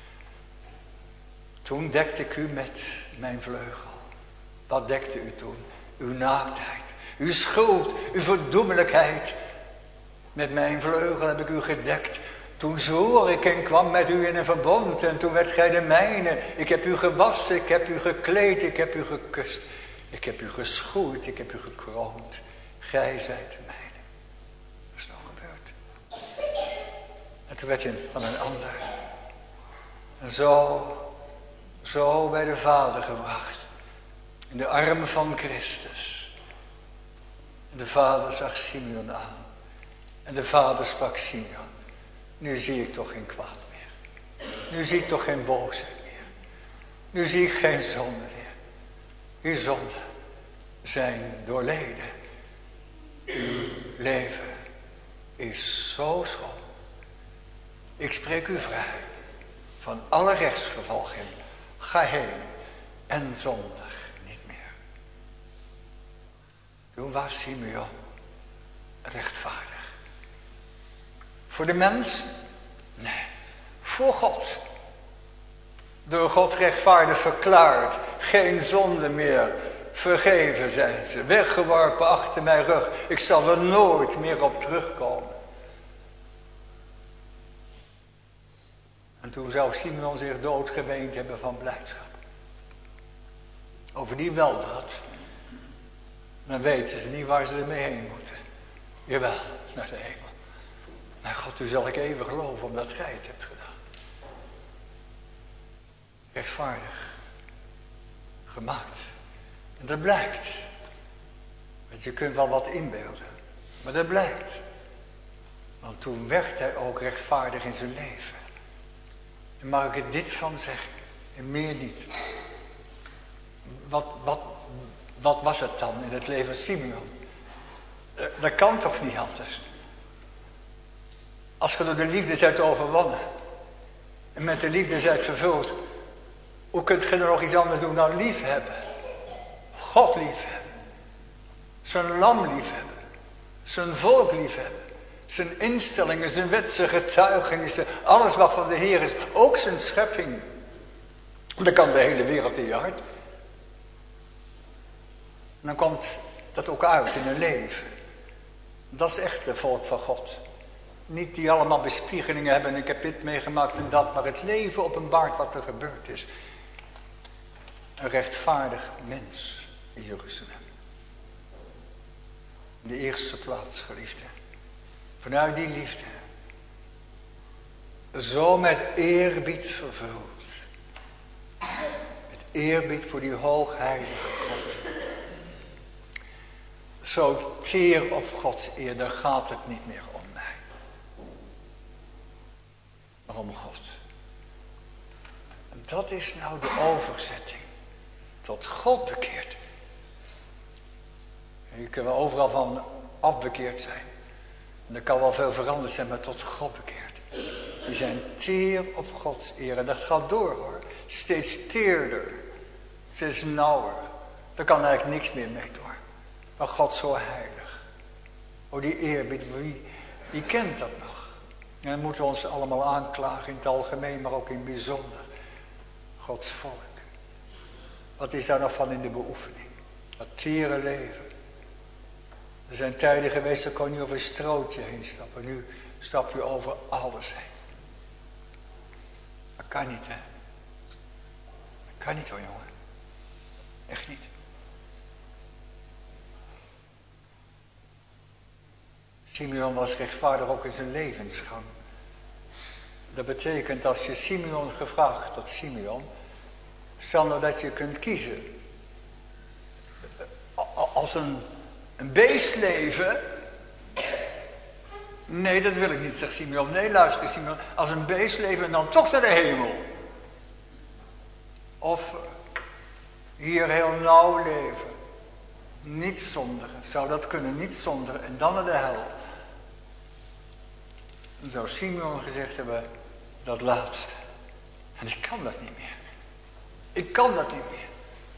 Toen dekte ik u met mijn vleugel. Wat dekte u toen? Uw naaktheid, uw schuld, uw verdoemelijkheid. Met mijn vleugel heb ik u gedekt. Toen zwoer ik en kwam met u in een verbond. En toen werd gij de mijne. Ik heb u gewassen, ik heb u gekleed, ik heb u gekust. Ik heb u geschoeid, ik heb u gekroond. Gij zijt de mijne. Dat is nou gebeurd. En toen werd je van een ander. En zo, zo bij de Vader gebracht. In de armen van Christus. En de Vader zag Simeon aan. En de Vader sprak: Simeon, nu zie ik toch geen kwaad meer. Nu zie ik toch geen boosheid meer. Nu zie ik geen zonde meer. Uw zonden zijn doorleden. Uw leven is zo schoon. Ik spreek u vrij van alle rechtsvervolging. Ga heen en zondig niet meer. Toen was Simeon rechtvaardig. Voor de mens? Nee. Voor God. Door God rechtvaardig verklaard. Geen zonde meer. Vergeven zijn ze. Weggeworpen achter mijn rug. Ik zal er nooit meer op terugkomen. En toen zou Simeon zich doodgeweend hebben van blijdschap. Over die weldaad. Dan weten ze niet waar ze ermee heen moeten. Jawel, naar de hemel. Maar God, u zal ik eeuwig geloven omdat gij het hebt gedaan. Rechtvaardig. Gemaakt. En dat blijkt. Want je kunt wel wat inbeelden. Maar dat blijkt. Want toen werd hij ook rechtvaardig in zijn leven. En mag ik er dit van zeggen. En meer niet. Wat, wat, wat was het dan in het leven van Simeon? Dat kan toch niet anders. Als je door de liefde zijt overwonnen. En met de liefde zijt vervuld. Hoe kunt je er nog iets anders doen dan liefhebben? God liefhebben. Zijn lam liefhebben. Zijn volk liefhebben. Zijn instellingen, zijn wet, zijn getuigenissen. Alles wat van de Heer is. Ook zijn schepping. Dan kan de hele wereld in je hart. En dan komt dat ook uit in een leven. Dat is echt het volk van God. Niet die allemaal bespiegelingen hebben en ik heb dit meegemaakt en dat. Maar het leven openbaart wat er gebeurd is. Een rechtvaardig mens in Jeruzalem. In de eerste plaats, geliefde. Vanuit die liefde. Zo met eerbied vervuld. Met eerbied voor die hoogheilige God. Zo teer op Gods eer, daar gaat het niet meer om mij. Maar om God. En dat is nou de overzetting. Tot God bekeerd. Je kunt wel overal van afbekeerd zijn. En er kan wel veel veranderd zijn, maar tot God bekeerd. Die zijn teer op Gods eer. En dat gaat door hoor. Steeds teerder. Steeds nauwer. Daar kan eigenlijk niks meer mee door. Maar God zo heilig. Oh, die eerbied, wie, wie kent dat nog? En dan moeten we ons allemaal aanklagen in het algemeen, maar ook in het bijzonder. Gods volk. Wat is daar nog van in de beoefening? Dat tere leven. Er zijn tijden geweest, dat kon je over een strootje heen stappen. Nu stap je over alles heen. Dat kan niet, hè? Dat kan niet hoor, jongen. Echt niet. Simeon was rechtvaardig ook in zijn levensgang. Dat betekent als je Simeon gevraagd had, Simeon, stel nou dat je kunt kiezen. Als een, een beest leven. Nee, dat wil ik niet, zegt Simeon. Nee, luister Simeon. Als een beest leven en dan toch naar de hemel. Of hier heel nauw leven. Niet zondigen. Zou dat kunnen, niet zondigen. En dan naar de hel. Dan zou Simeon gezegd hebben, dat laatste. En ik kan dat niet meer. Ik kan dat niet meer.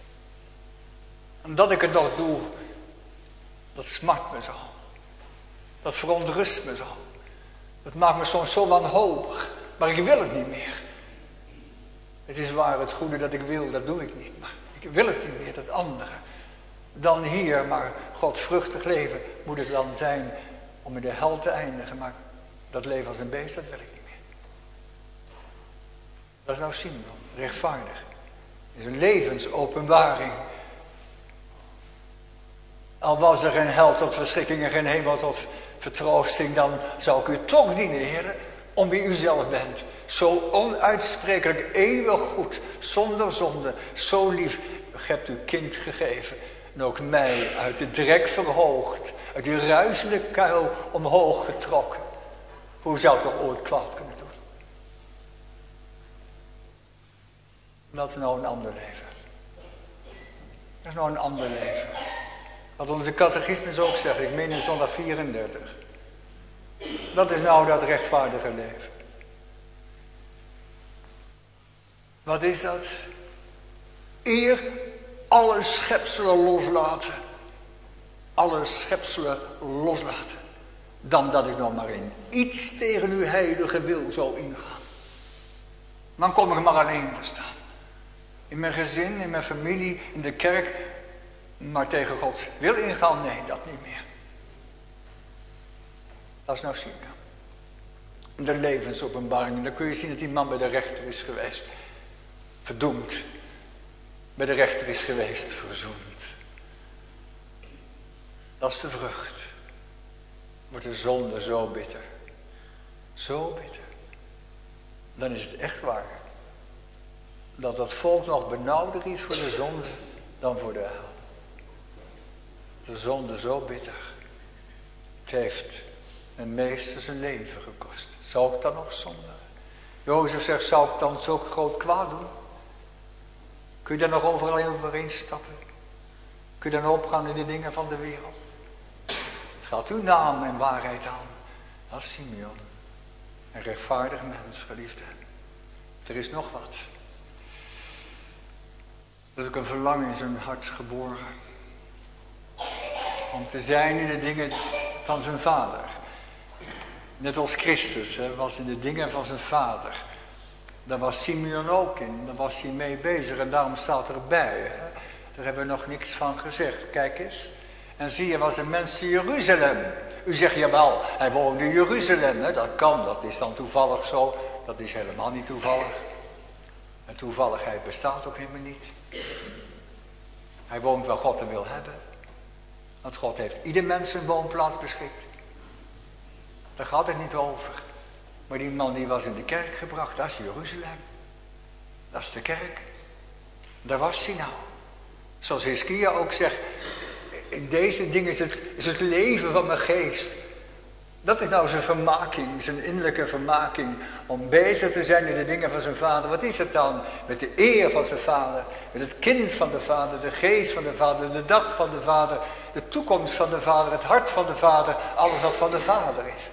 En dat ik het nog doe, dat smart me zo. Dat verontrust me zo. Dat maakt me soms zo wanhopig. Maar ik wil het niet meer. Het is waar, het goede dat ik wil, dat doe ik niet. Maar ik wil het niet meer, dat andere. Dan hier, maar godsvruchtig leven moet het dan zijn om in de hel te eindigen. Maar dat leven als een beest, dat wil ik niet meer. Dat is nou Simeon, rechtvaardig. Het is een levensopenbaring. Al was er geen hel tot verschrikking en geen hemel tot vertroosting, dan zou ik u toch dienen, Heer, om wie u zelf bent. Zo onuitsprekelijk, eeuwig goed, zonder zonde, zo lief. U hebt uw kind gegeven en ook mij uit de drek verhoogd, uit die ruisende kuil omhoog getrokken. Hoe zou ik toch ooit kwaad kunnen doen? Dat is nou een ander leven. Dat is nou een ander leven. Wat onze catechismus ook zegt, ik meen in zondag vierendertig. Dat is nou dat rechtvaardige leven. Wat is dat? Eer alle schepselen loslaten. Alle schepselen loslaten. Dan dat ik nog maar in iets tegen uw heilige wil zou ingaan. Dan kom ik maar alleen te staan. In mijn gezin, in mijn familie, in de kerk. Maar tegen Gods wil ingaan, nee, dat niet meer. Dat is nou Simeon. De levensopenbaring. Dan kun je zien dat die man bij de rechter is geweest. Verdoemd. Bij de rechter is geweest, verzoend. Dat is de vrucht. Wordt de zonde zo bitter. Zo bitter. Dan is het echt waar. Dat dat volk nog benauwder is voor de zonde dan voor de hel. De zonde zo bitter. Het heeft een meester zijn leven gekost. Zou ik dan nog zondigen? Jozef zegt, zou ik dan zo groot kwaad doen? Kun je daar nog overal overheen stappen? Kun je dan opgaan in de dingen van de wereld? Het gaat uw naam en waarheid aan. Dat is Simeon. Een rechtvaardig mens, geliefde. Er is nog wat. Er is ook een verlangen in zijn hart geboren. Om te zijn in de dingen van zijn vader. Net als Christus hè, was in de dingen van zijn vader. Daar was Simeon ook in. Daar was hij mee bezig. En daarom staat erbij. Hè. Daar hebben we nog niks van gezegd. Kijk eens. En zie je, was een mens in Jeruzalem. U zegt, jawel, hij woonde in Jeruzalem. Hè. Dat kan, dat is dan toevallig zo. Dat is helemaal niet toevallig. En toevalligheid bestaat ook helemaal niet. Hij woont waar God hem wil hebben. Want God heeft ieder mens een woonplaats beschikt. Daar gaat het niet over. Maar die man die was in de kerk gebracht, dat is Jeruzalem. Dat is de kerk. Daar was hij nou. Zoals Hiskia ook zegt, in deze dingen is het, is het leven van mijn geest. Dat is nou zijn vermaking, zijn innerlijke vermaking. Om bezig te zijn in de dingen van zijn vader. Wat is het dan? Met de eer van zijn vader. Met het kind van de vader. De geest van de vader. De dag van de vader. De toekomst van de vader. Het hart van de vader. Alles wat van de vader is.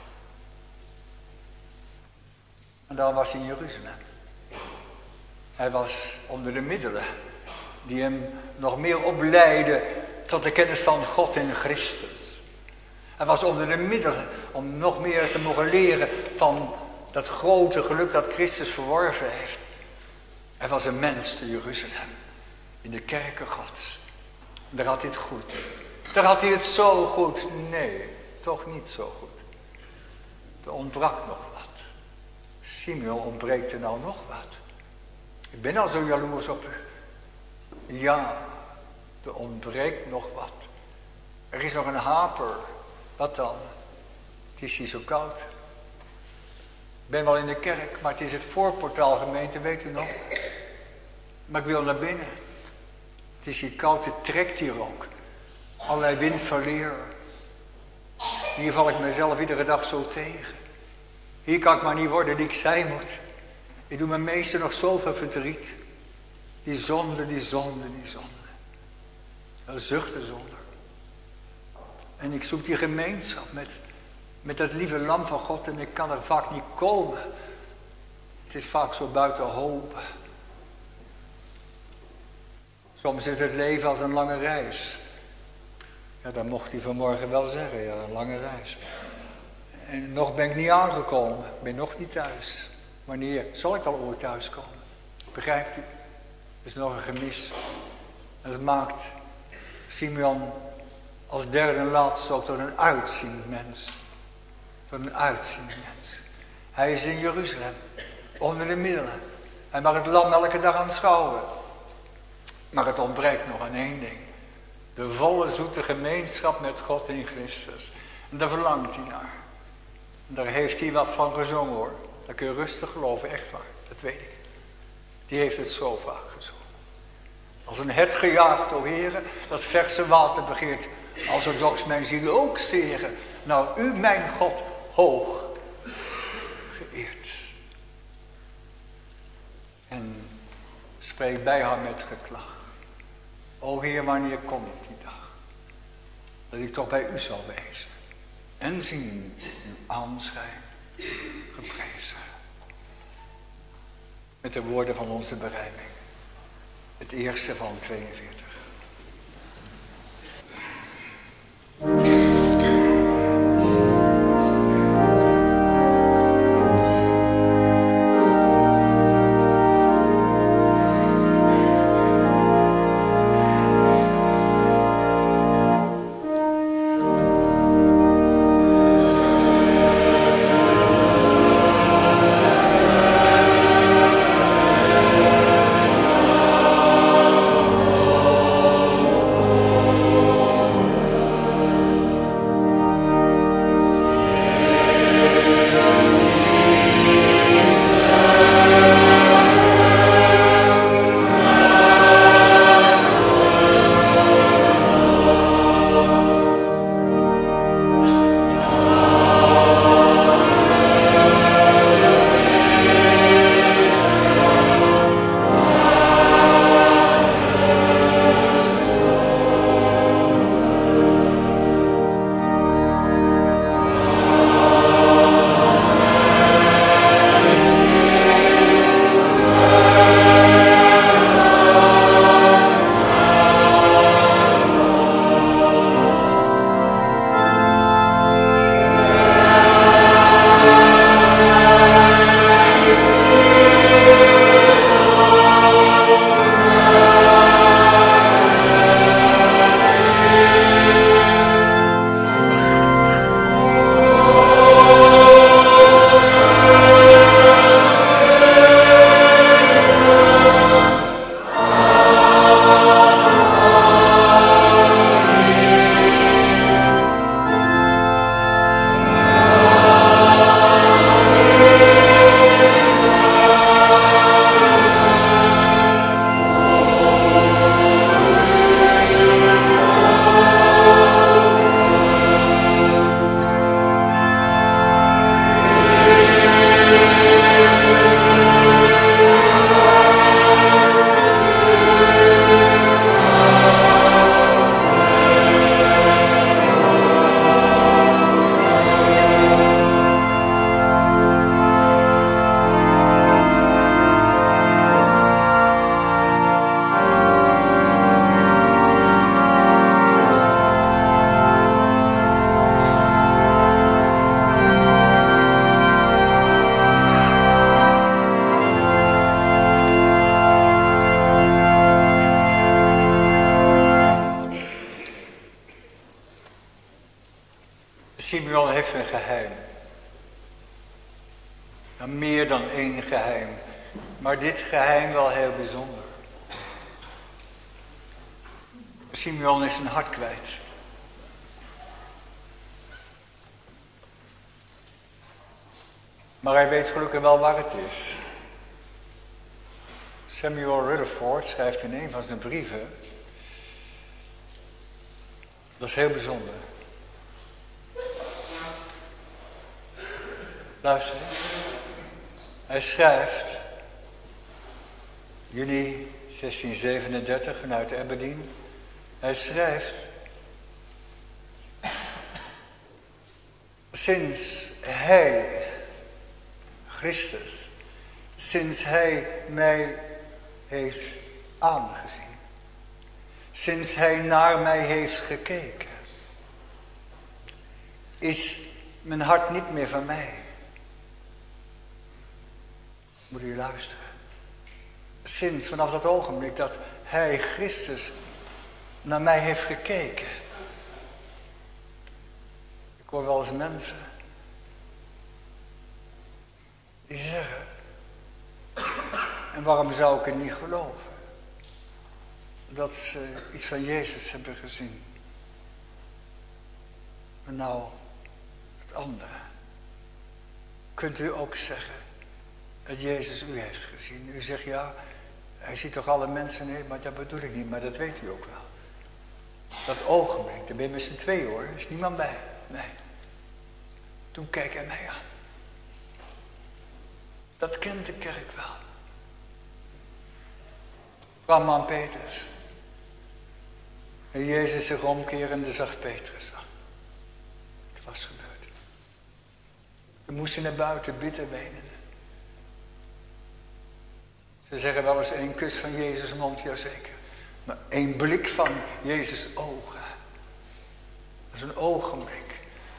En dan was hij in Jeruzalem. Hij was onder de middelen. Die hem nog meer opleidden tot de kennis van God in Christus. Hij was onder de middelen om nog meer te mogen leren van dat grote geluk dat Christus verworven heeft. Hij was een mens te Jeruzalem. In de kerken Gods. Daar had hij het goed. Daar had hij het zo goed. Nee, toch niet zo goed. Er ontbrak nog wat. Simeon, ontbreekt er nou nog wat? Ik ben al zo jaloers op u. Ja, er ontbreekt nog wat. Er is nog een haper. Wat dan? Het is hier zo koud. Ik ben wel in de kerk, maar het is het voorportaal gemeente, weet u nog? Maar ik wil naar binnen. Het is hier koud, het trekt hier ook. Allerlei windverleer. Hier val ik mezelf iedere dag zo tegen. Hier kan ik maar niet worden die ik zijn moet. Ik doe mijn meester nog zoveel verdriet. Die zonde, die zonde, die zonde. Een zuchten zonder. En ik zoek die gemeenschap met met dat lieve lam van God en ik kan er vaak niet komen. Het is vaak zo buiten hoop. Soms is het leven als een lange reis. Ja, dat mocht hij vanmorgen wel zeggen, ja, een lange reis. En nog ben ik niet aangekomen, ik ben nog niet thuis. Wanneer zal ik wel ooit thuiskomen? Begrijpt u? Het is nog een gemis. Dat maakt Simeon als derde en laatste ook tot een uitziend mens. Tot een uitziend mens. Hij is in Jeruzalem, onder de middelen. Hij mag het lam elke dag aanschouwen. Maar het ontbreekt nog aan één ding. De volle zoete gemeenschap met God in Christus. En daar verlangt hij naar. En daar heeft hij wat van gezongen hoor. Dat kun je rustig geloven, echt waar. Dat weet ik. Die heeft het zo vaak gezongen. Als een hert gejaagd, o Heere, dat verse water begeert. Als het dochs mijn ziel ook zegen. Nou, u mijn God hoog geëerd. En spreek bij haar met geklag. O Heer, wanneer komt die dag? Dat ik toch bij u zal wezen. En zien uw aanschijn geprezen. Met de woorden van onze berijming. Het eerste van tweeënveertig. Simeon heeft een geheim. Nou, meer dan één geheim. Maar dit geheim wel heel bijzonder. Simeon is zijn hart kwijt. Maar hij weet gelukkig wel waar het is. Samuel Rutherford schrijft in een van zijn brieven. Dat is heel bijzonder. Luister. Hij schrijft. Juni zestien zevenendertig vanuit Aberdeen. Hij schrijft. sinds Hij, Christus, sinds Hij mij heeft aangezien, sinds Hij naar mij heeft gekeken, is mijn hart niet meer van mij. Moet u luisteren. Sinds, vanaf dat ogenblik dat Hij, Christus, naar mij heeft gekeken. Ik hoor wel eens mensen die zeggen, en waarom zou ik het niet geloven? Dat ze iets van Jezus hebben gezien. Maar nou, het andere. Kunt u ook zeggen dat Jezus u heeft gezien? U zegt ja, Hij ziet toch alle mensen? Nee, maar dat bedoel ik niet, maar dat weet u ook wel. Dat ogenblik, daar ben je met z'n tweeën hoor, er is niemand bij. Nee. Toen keek Hij mij aan. Dat kent de kerk wel. Kwam aan Petrus. En Jezus zich omkerende zag Petrus aan. Het was gebeurd. Toen moest hij naar buiten bitter wenen. Ze zeggen wel eens één kus van Jezus' mond, jazeker. Maar één blik van Jezus' ogen. Dat is een ogenblik.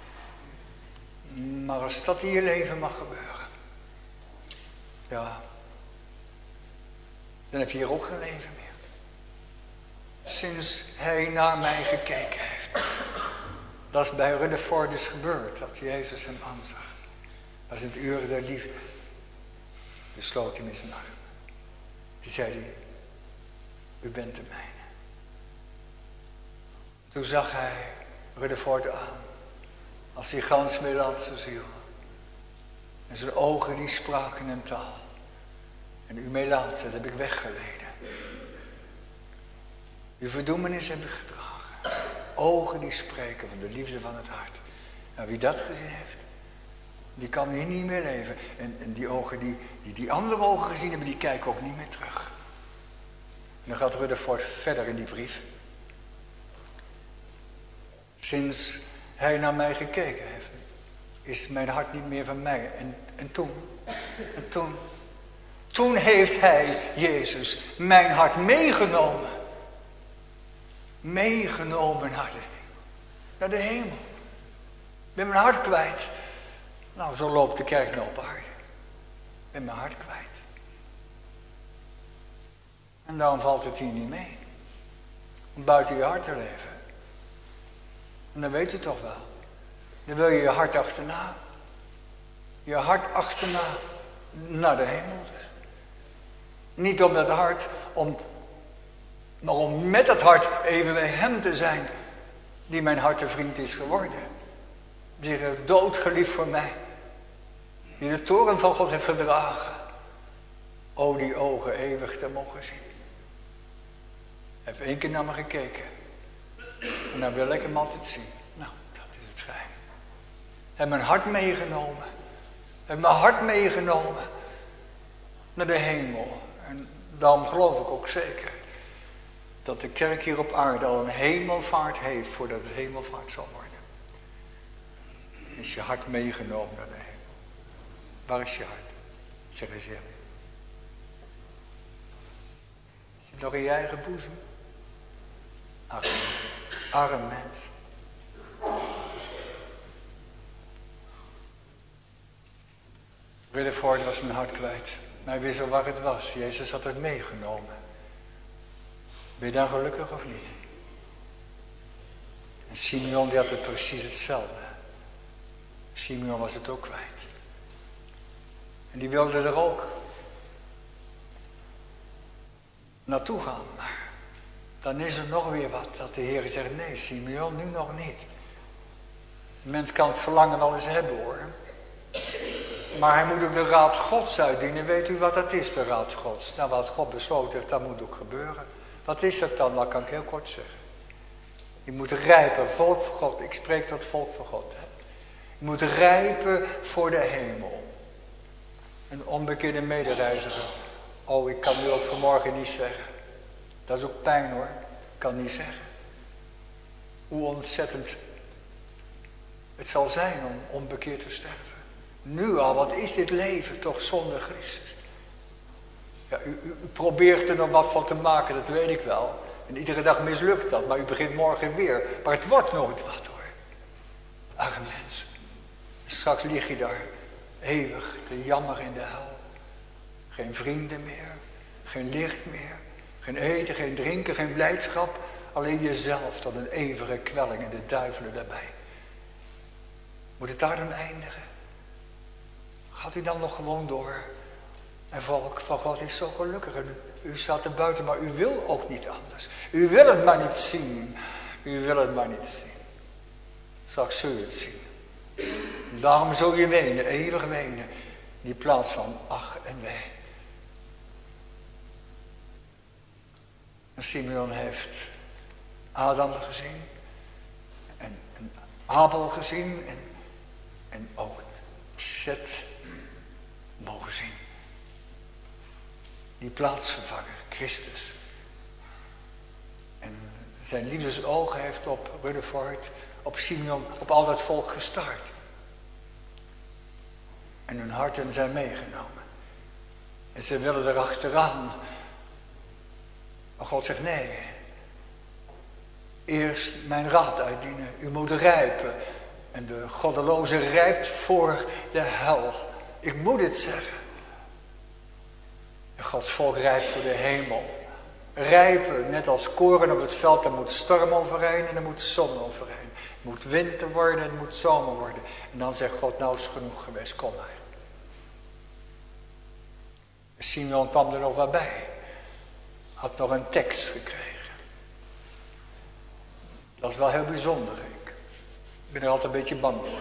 Maar als dat in je leven mag gebeuren. Ja. Dan heb je hier ook geen leven meer. Sinds Hij naar mij gekeken heeft. Dat is bij Rutherford gebeurd. Dat Jezus hem aanzag. Dat is in het uur der liefde. Dus sloot hem in zijn arm. Toen zei hij, u bent de mijne. Toen zag hij Rutherford aan. Als die gans Middellandse ziel. En zijn ogen die spraken een taal. En uw melaatse, dat heb ik weggeleden. Uw verdoemenis heb ik gedragen. Ogen die spreken van de liefde van het hart. Nou, wie dat gezien heeft, die kan hier niet meer leven. En, en die ogen die, die die andere ogen gezien hebben, die kijken ook niet meer terug. En dan gaat Rutherford verder in die brief. Sinds Hij naar mij gekeken heeft, is mijn hart niet meer van mij. En, en toen, en toen, toen heeft Hij, Jezus, mijn hart meegenomen. Meegenomen naar de, naar de hemel. Ik ben mijn hart kwijt. Nou, zo loopt de kerk nou op aarde. Ik ben mijn hart kwijt. En daarom valt het hier niet mee. Om buiten je hart te leven. En dan weet u toch wel. Dan wil je je hart achterna. Je hart achterna. Naar de hemel dus. Niet om dat hart, om, maar om met dat hart even bij Hem te zijn. Die mijn hartevriend is geworden. Die zich doodgeliefd voor mij. Die de toorn van God heeft gedragen. O, die ogen eeuwig te mogen zien. Hij heeft één keer naar me gekeken. En dan wil ik Hem altijd zien. Nou, dat is het geheim. Hij heeft mijn hart meegenomen. Hij heeft mijn hart meegenomen. Naar de hemel. En daarom geloof ik ook zeker. Dat de kerk hier op aarde al een hemelvaart heeft. Voordat het hemelvaart zal worden. Is je hart meegenomen naar de hemel. Waar is je hart? Zeg eens ja. Is het nog in je eigen boezem? Arm mens. Arm mens. Rutherford was zijn hart kwijt. Maar hij wist wel waar het was. Jezus had het meegenomen. Ben je dan gelukkig of niet? En Simeon die had het precies hetzelfde. Simeon was het ook kwijt. En die wilde er ook naartoe gaan. Maar dan is er nog weer wat. Dat de Heer zegt, nee Simeon, nu nog niet. De mens kan het verlangen wel eens hebben hoor. Maar hij moet ook de raad Gods uitdienen. Weet u wat dat is, de raad Gods? Nou, wat God besloten heeft, dat moet ook gebeuren. Wat is dat dan? Dat kan ik heel kort zeggen. Je moet rijpen, volk van God. Ik spreek tot volk van God. Hè. Je moet rijpen voor de hemel. Een onbekende medereiziger. Oh, ik kan nu ook vanmorgen niet zeggen. Dat is ook pijn hoor. Ik kan niet zeggen. Hoe ontzettend het zal zijn om onbekeerd te sterven. Nu al, wat is dit leven toch zonder Christus? Ja, u, u, u probeert er nog wat van te maken, dat weet ik wel. En iedere dag mislukt dat, maar u begint morgen weer. Maar het wordt nooit wat hoor. Arme mensen. Straks lig je daar eeuwig te jammeren in de hel. Geen vrienden meer, geen licht meer, geen eten, geen drinken, geen blijdschap. Alleen jezelf tot een eeuwige kwelling en de duivelen daarbij. Moet het daar dan eindigen? Gaat u dan nog gewoon door? En volk van God is zo gelukkig. En u staat er buiten, maar u wil ook niet anders. U wil het maar niet zien. U wil het maar niet zien. Straks zul je het zien. En daarom zul je wenen, eeuwig wenen. Die plaats van ach en wee. En Simeon heeft Adam gezien. En, en Abel gezien. En, en ook Zet mogen zien. Die plaatsvervanger, Christus. En zijn liefdesoog heeft op Rutherford, op Simeon, op al dat volk gestart. En hun harten zijn meegenomen. En ze willen erachteraan. Maar God zegt nee. Eerst mijn raad uitdienen. U moet rijpen. En de goddeloze rijpt voor de hel. Ik moet het zeggen. En Gods volk rijpt voor de hemel. Rijpen, net als koren op het veld. Er moet storm overheen en er moet zon overheen. Het moet winter worden en het moet zomer worden. En dan zegt God, nou is genoeg geweest, kom maar. Simeon kwam er nog wat bij. Had nog een tekst gekregen. Dat is wel heel bijzonder. Ik ben er altijd een beetje bang voor.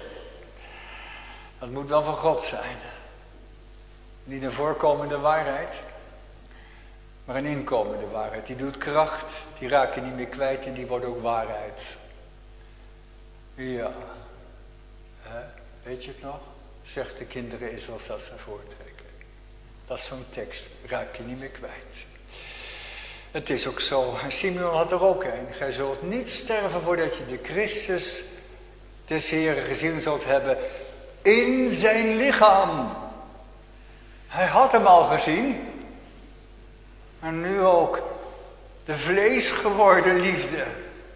Dat moet wel van God zijn. Niet een voorkomende waarheid, maar een inkomende waarheid. Die doet kracht, die raak je niet meer kwijt en die wordt ook waarheid. Ja, He, weet je het nog? Zegt de kinderen Israëls dat ze voortrekken. Dat is zo'n tekst, raak je niet meer kwijt. Het is ook zo, Simeon had er ook een. Gij zult niet sterven voordat je de Christus des Heren gezien zult hebben in zijn lichaam. Hij had hem al gezien. En nu ook de vlees geworden liefde.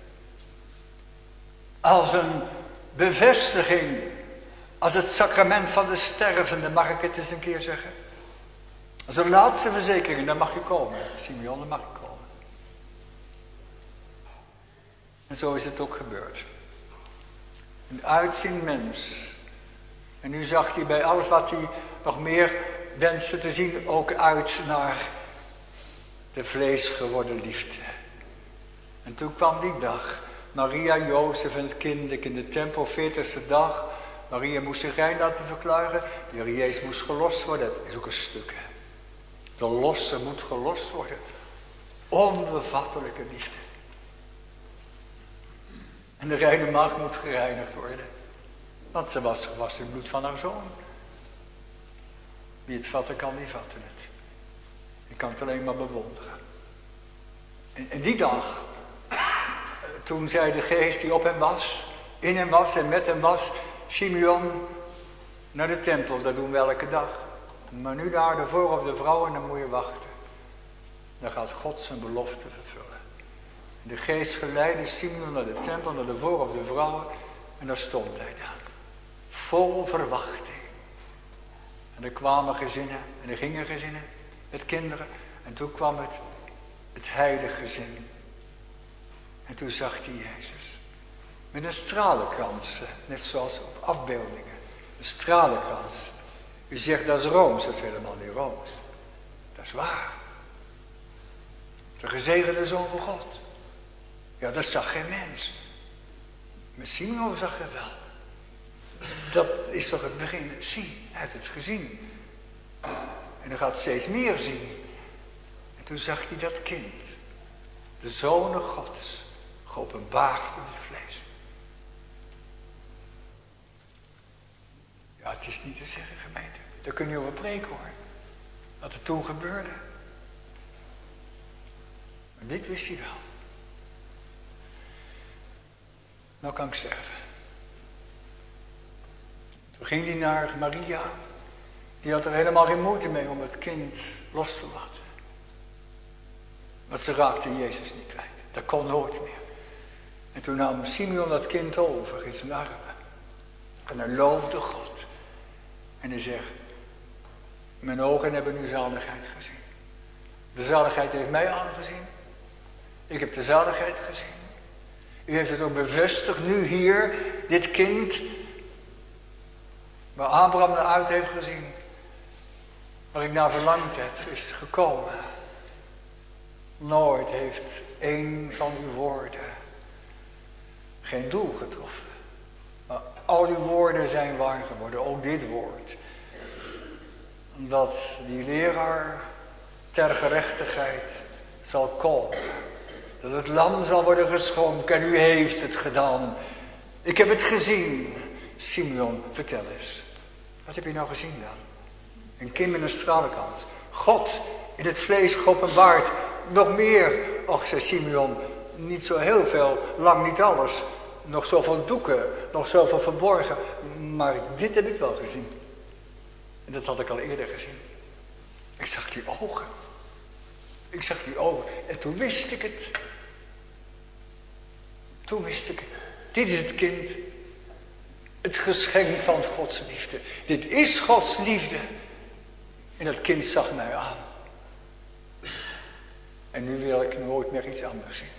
Als een bevestiging. Als het sacrament van de stervende, mag ik het eens een keer zeggen. Als een laatste verzekering, dan mag je komen. Simeon, dan mag je komen. En zo is het ook gebeurd. Een uitziend mens. En nu zag hij bij alles wat hij nog meer wenste te zien ook uit naar de vlees geworden liefde. En toen kwam die dag. Maria, Jozef en het kind in de tempel, veertigste dag. Maria moest zich rein laten verklaren. De Heer Jezus moest gelost worden. Dat is ook een stuk. Hè? De losse moet gelost worden. Onbevattelijke liefde. En de reine maagd moet gereinigd worden. Want ze was gewassen in het bloed van haar zoon. Wie het vatten kan, die vatten het. Ik kan het alleen maar bewonderen. En, en die dag, toen zei de geest die op hem was, in hem was en met hem was, Simeon, naar de tempel. Dat doen we elke dag. Maar nu daar ervoor op de vrouwen, dan moet je wachten. Dan gaat God zijn belofte vervullen. De geest geleidde Simeon naar de tempel, naar de voor op de vrouwen. En daar stond hij dan. Vol verwachting. En er kwamen gezinnen en er gingen gezinnen met kinderen. En toen kwam het, het heilige gezin. En toen zag hij Jezus. Met een stralenkrans, net zoals op afbeeldingen. Een stralenkrans. U zegt dat is Rooms, dat is helemaal niet Rooms. Dat is waar. De gezegende Zoon van God. Ja, dat zag geen mens. Maar Simeon zag het wel. Dat is toch het begin. Zie, hij heeft het gezien. En hij gaat steeds meer zien. En toen zag hij dat kind. De Zoon Gods. Geopenbaard in het vlees. Ja, het is niet te zeggen, gemeente. Daar kun je over preken hoor. Wat er toen gebeurde. Maar dit wist hij wel. Nou kan ik sterven. Toen ging hij naar Maria. Die had er helemaal geen moeite mee om het kind los te laten. Want ze raakte Jezus niet kwijt. Dat kon nooit meer. En toen nam Simeon dat kind over in zijn armen. En hij loofde God. En hij zegt, mijn ogen hebben uw zaligheid gezien. De zaligheid heeft mij aangezien. Ik heb de zaligheid gezien. U heeft het ook bevestigd nu hier, dit kind, waar Abraham naar uit heeft gezien, waar ik naar verlangd heb, is gekomen. Nooit heeft één van uw woorden geen doel getroffen. Maar al uw woorden zijn waar geworden, ook dit woord. Omdat die leraar ter gerechtigheid zal komen. Dat het lam zal worden geschonken en u heeft het gedaan. Ik heb het gezien. Simeon, vertel eens. Wat heb je nou gezien dan? Een kind met een stralenkans. God in het vlees geopenbaard. Nog meer. Och, zei Simeon, niet zo heel veel, lang niet alles. Nog zoveel doeken, nog zoveel verborgen. Maar dit heb ik wel gezien. En dat had ik al eerder gezien. Ik zag die ogen. Ik zag die ogen. En toen wist ik het. Toen wist ik het. Dit is het kind. Het geschenk van Gods liefde. Dit is Gods liefde. En dat kind zag mij aan. En nu wil ik nooit meer iets anders zien.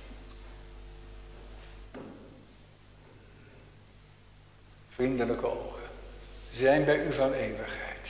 Vriendelijke ogen zijn bij u van eeuwigheid.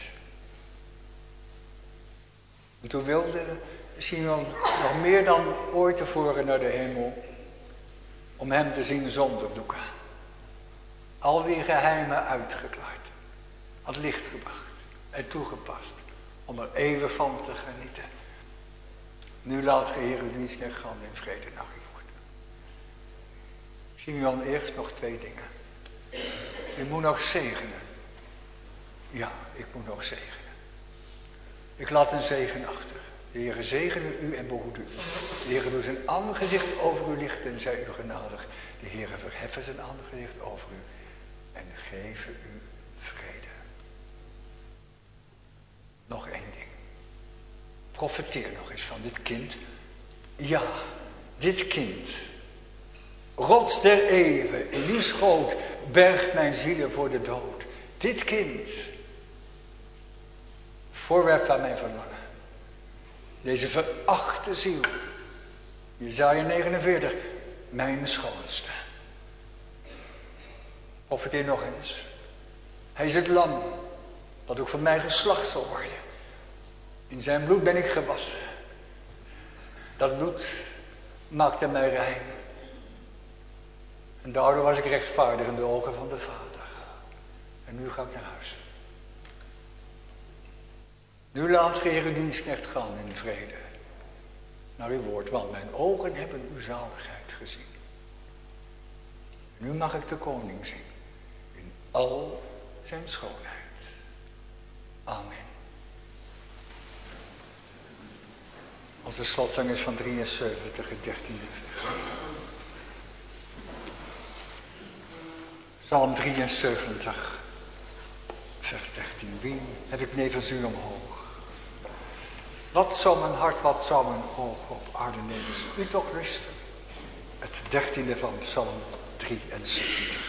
En toen wilde Simeon nog meer dan ooit tevoren naar de hemel, om hem te zien zonder doeken. Al die geheimen uitgeklaard, had licht gebracht en toegepast, om er eeuwig van te genieten. Nu laat ge Heer uw dienstknecht gaan in vrede naar uw woord. Simeon, eerst nog twee dingen. U moet nog zegenen. Ja, ik moet nog zegenen. Ik laat een zegen achter. De Heere zegene u en behoede u. De Heere doet zijn aangezicht over u lichten en zij u genadig. De Heere verheffen zijn aangezicht over u en geven u vrede. Nog één ding. Profeteer nog eens van dit kind. Ja, dit kind. Rots der eeuwen, in die schoot bergt mijn zielen voor de dood. Dit kind. Voorwerp van mijn verlangen. Deze verachte ziel. Jesaja negenenveertig. Mijn schoonste. Profeteer nog eens. Hij is het lam. Dat ook voor mij geslacht zal worden. In zijn bloed ben ik gewassen. Dat bloed maakte mij rein. En daardoor was ik rechtvaardig in de ogen van de Vader. En nu ga ik naar huis. Nu laat ge Heer uw dienstknecht gaan in vrede. Naar uw woord, want mijn ogen hebben uw zaligheid gezien. Nu mag ik de koning zien. In al zijn schoonheid. Amen. Onze slotzang is van drieënzeventig, het dertiende vers. Psalm drieënzeventig, vers dertien. Wie heb ik nevens u omhoog? Wat zou mijn hart, wat zou mijn oog op aarde nemen? U toch rusten? Het dertiende van Psalm drieënzeventig.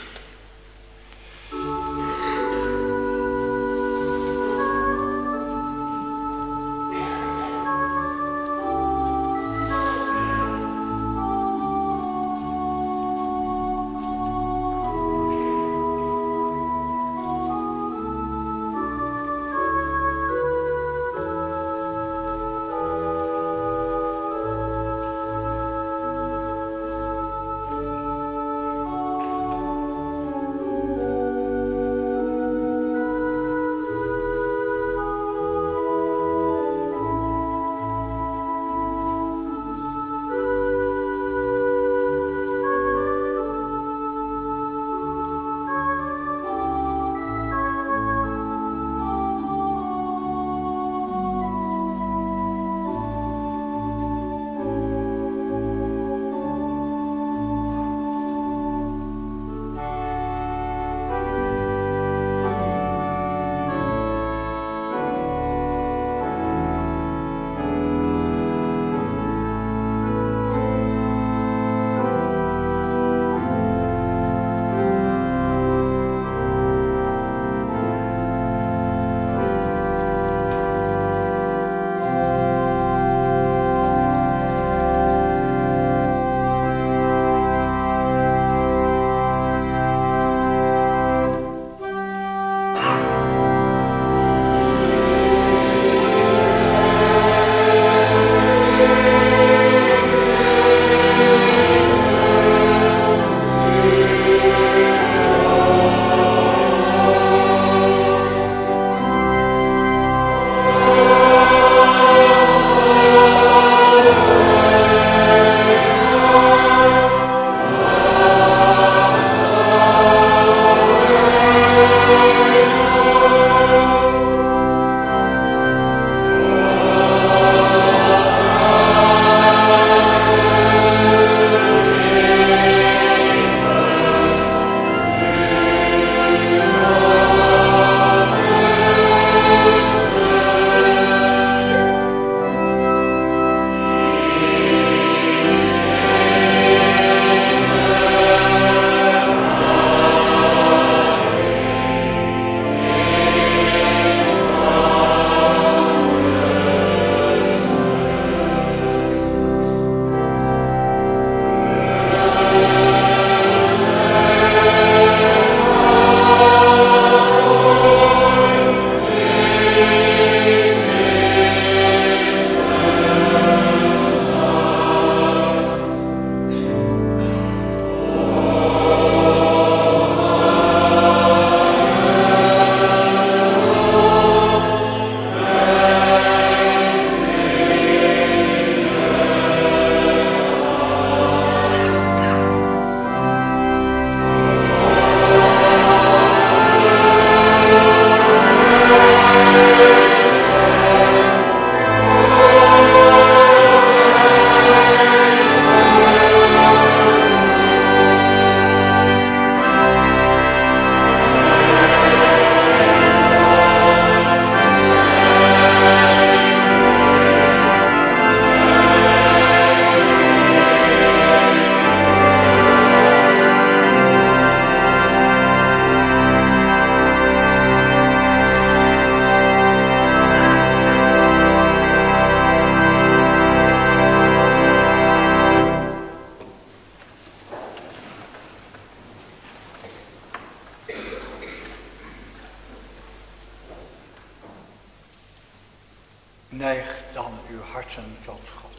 Neig dan uw harten tot God.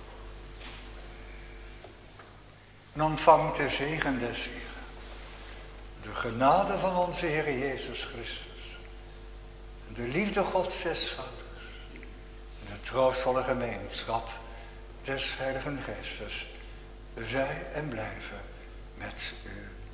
En ontvangt de zegen des Heren. De genade van onze Heer Jezus Christus. De liefde Gods des Vaders. En de troostvolle gemeenschap des Heiligen Geestes. Zij en blijven met u.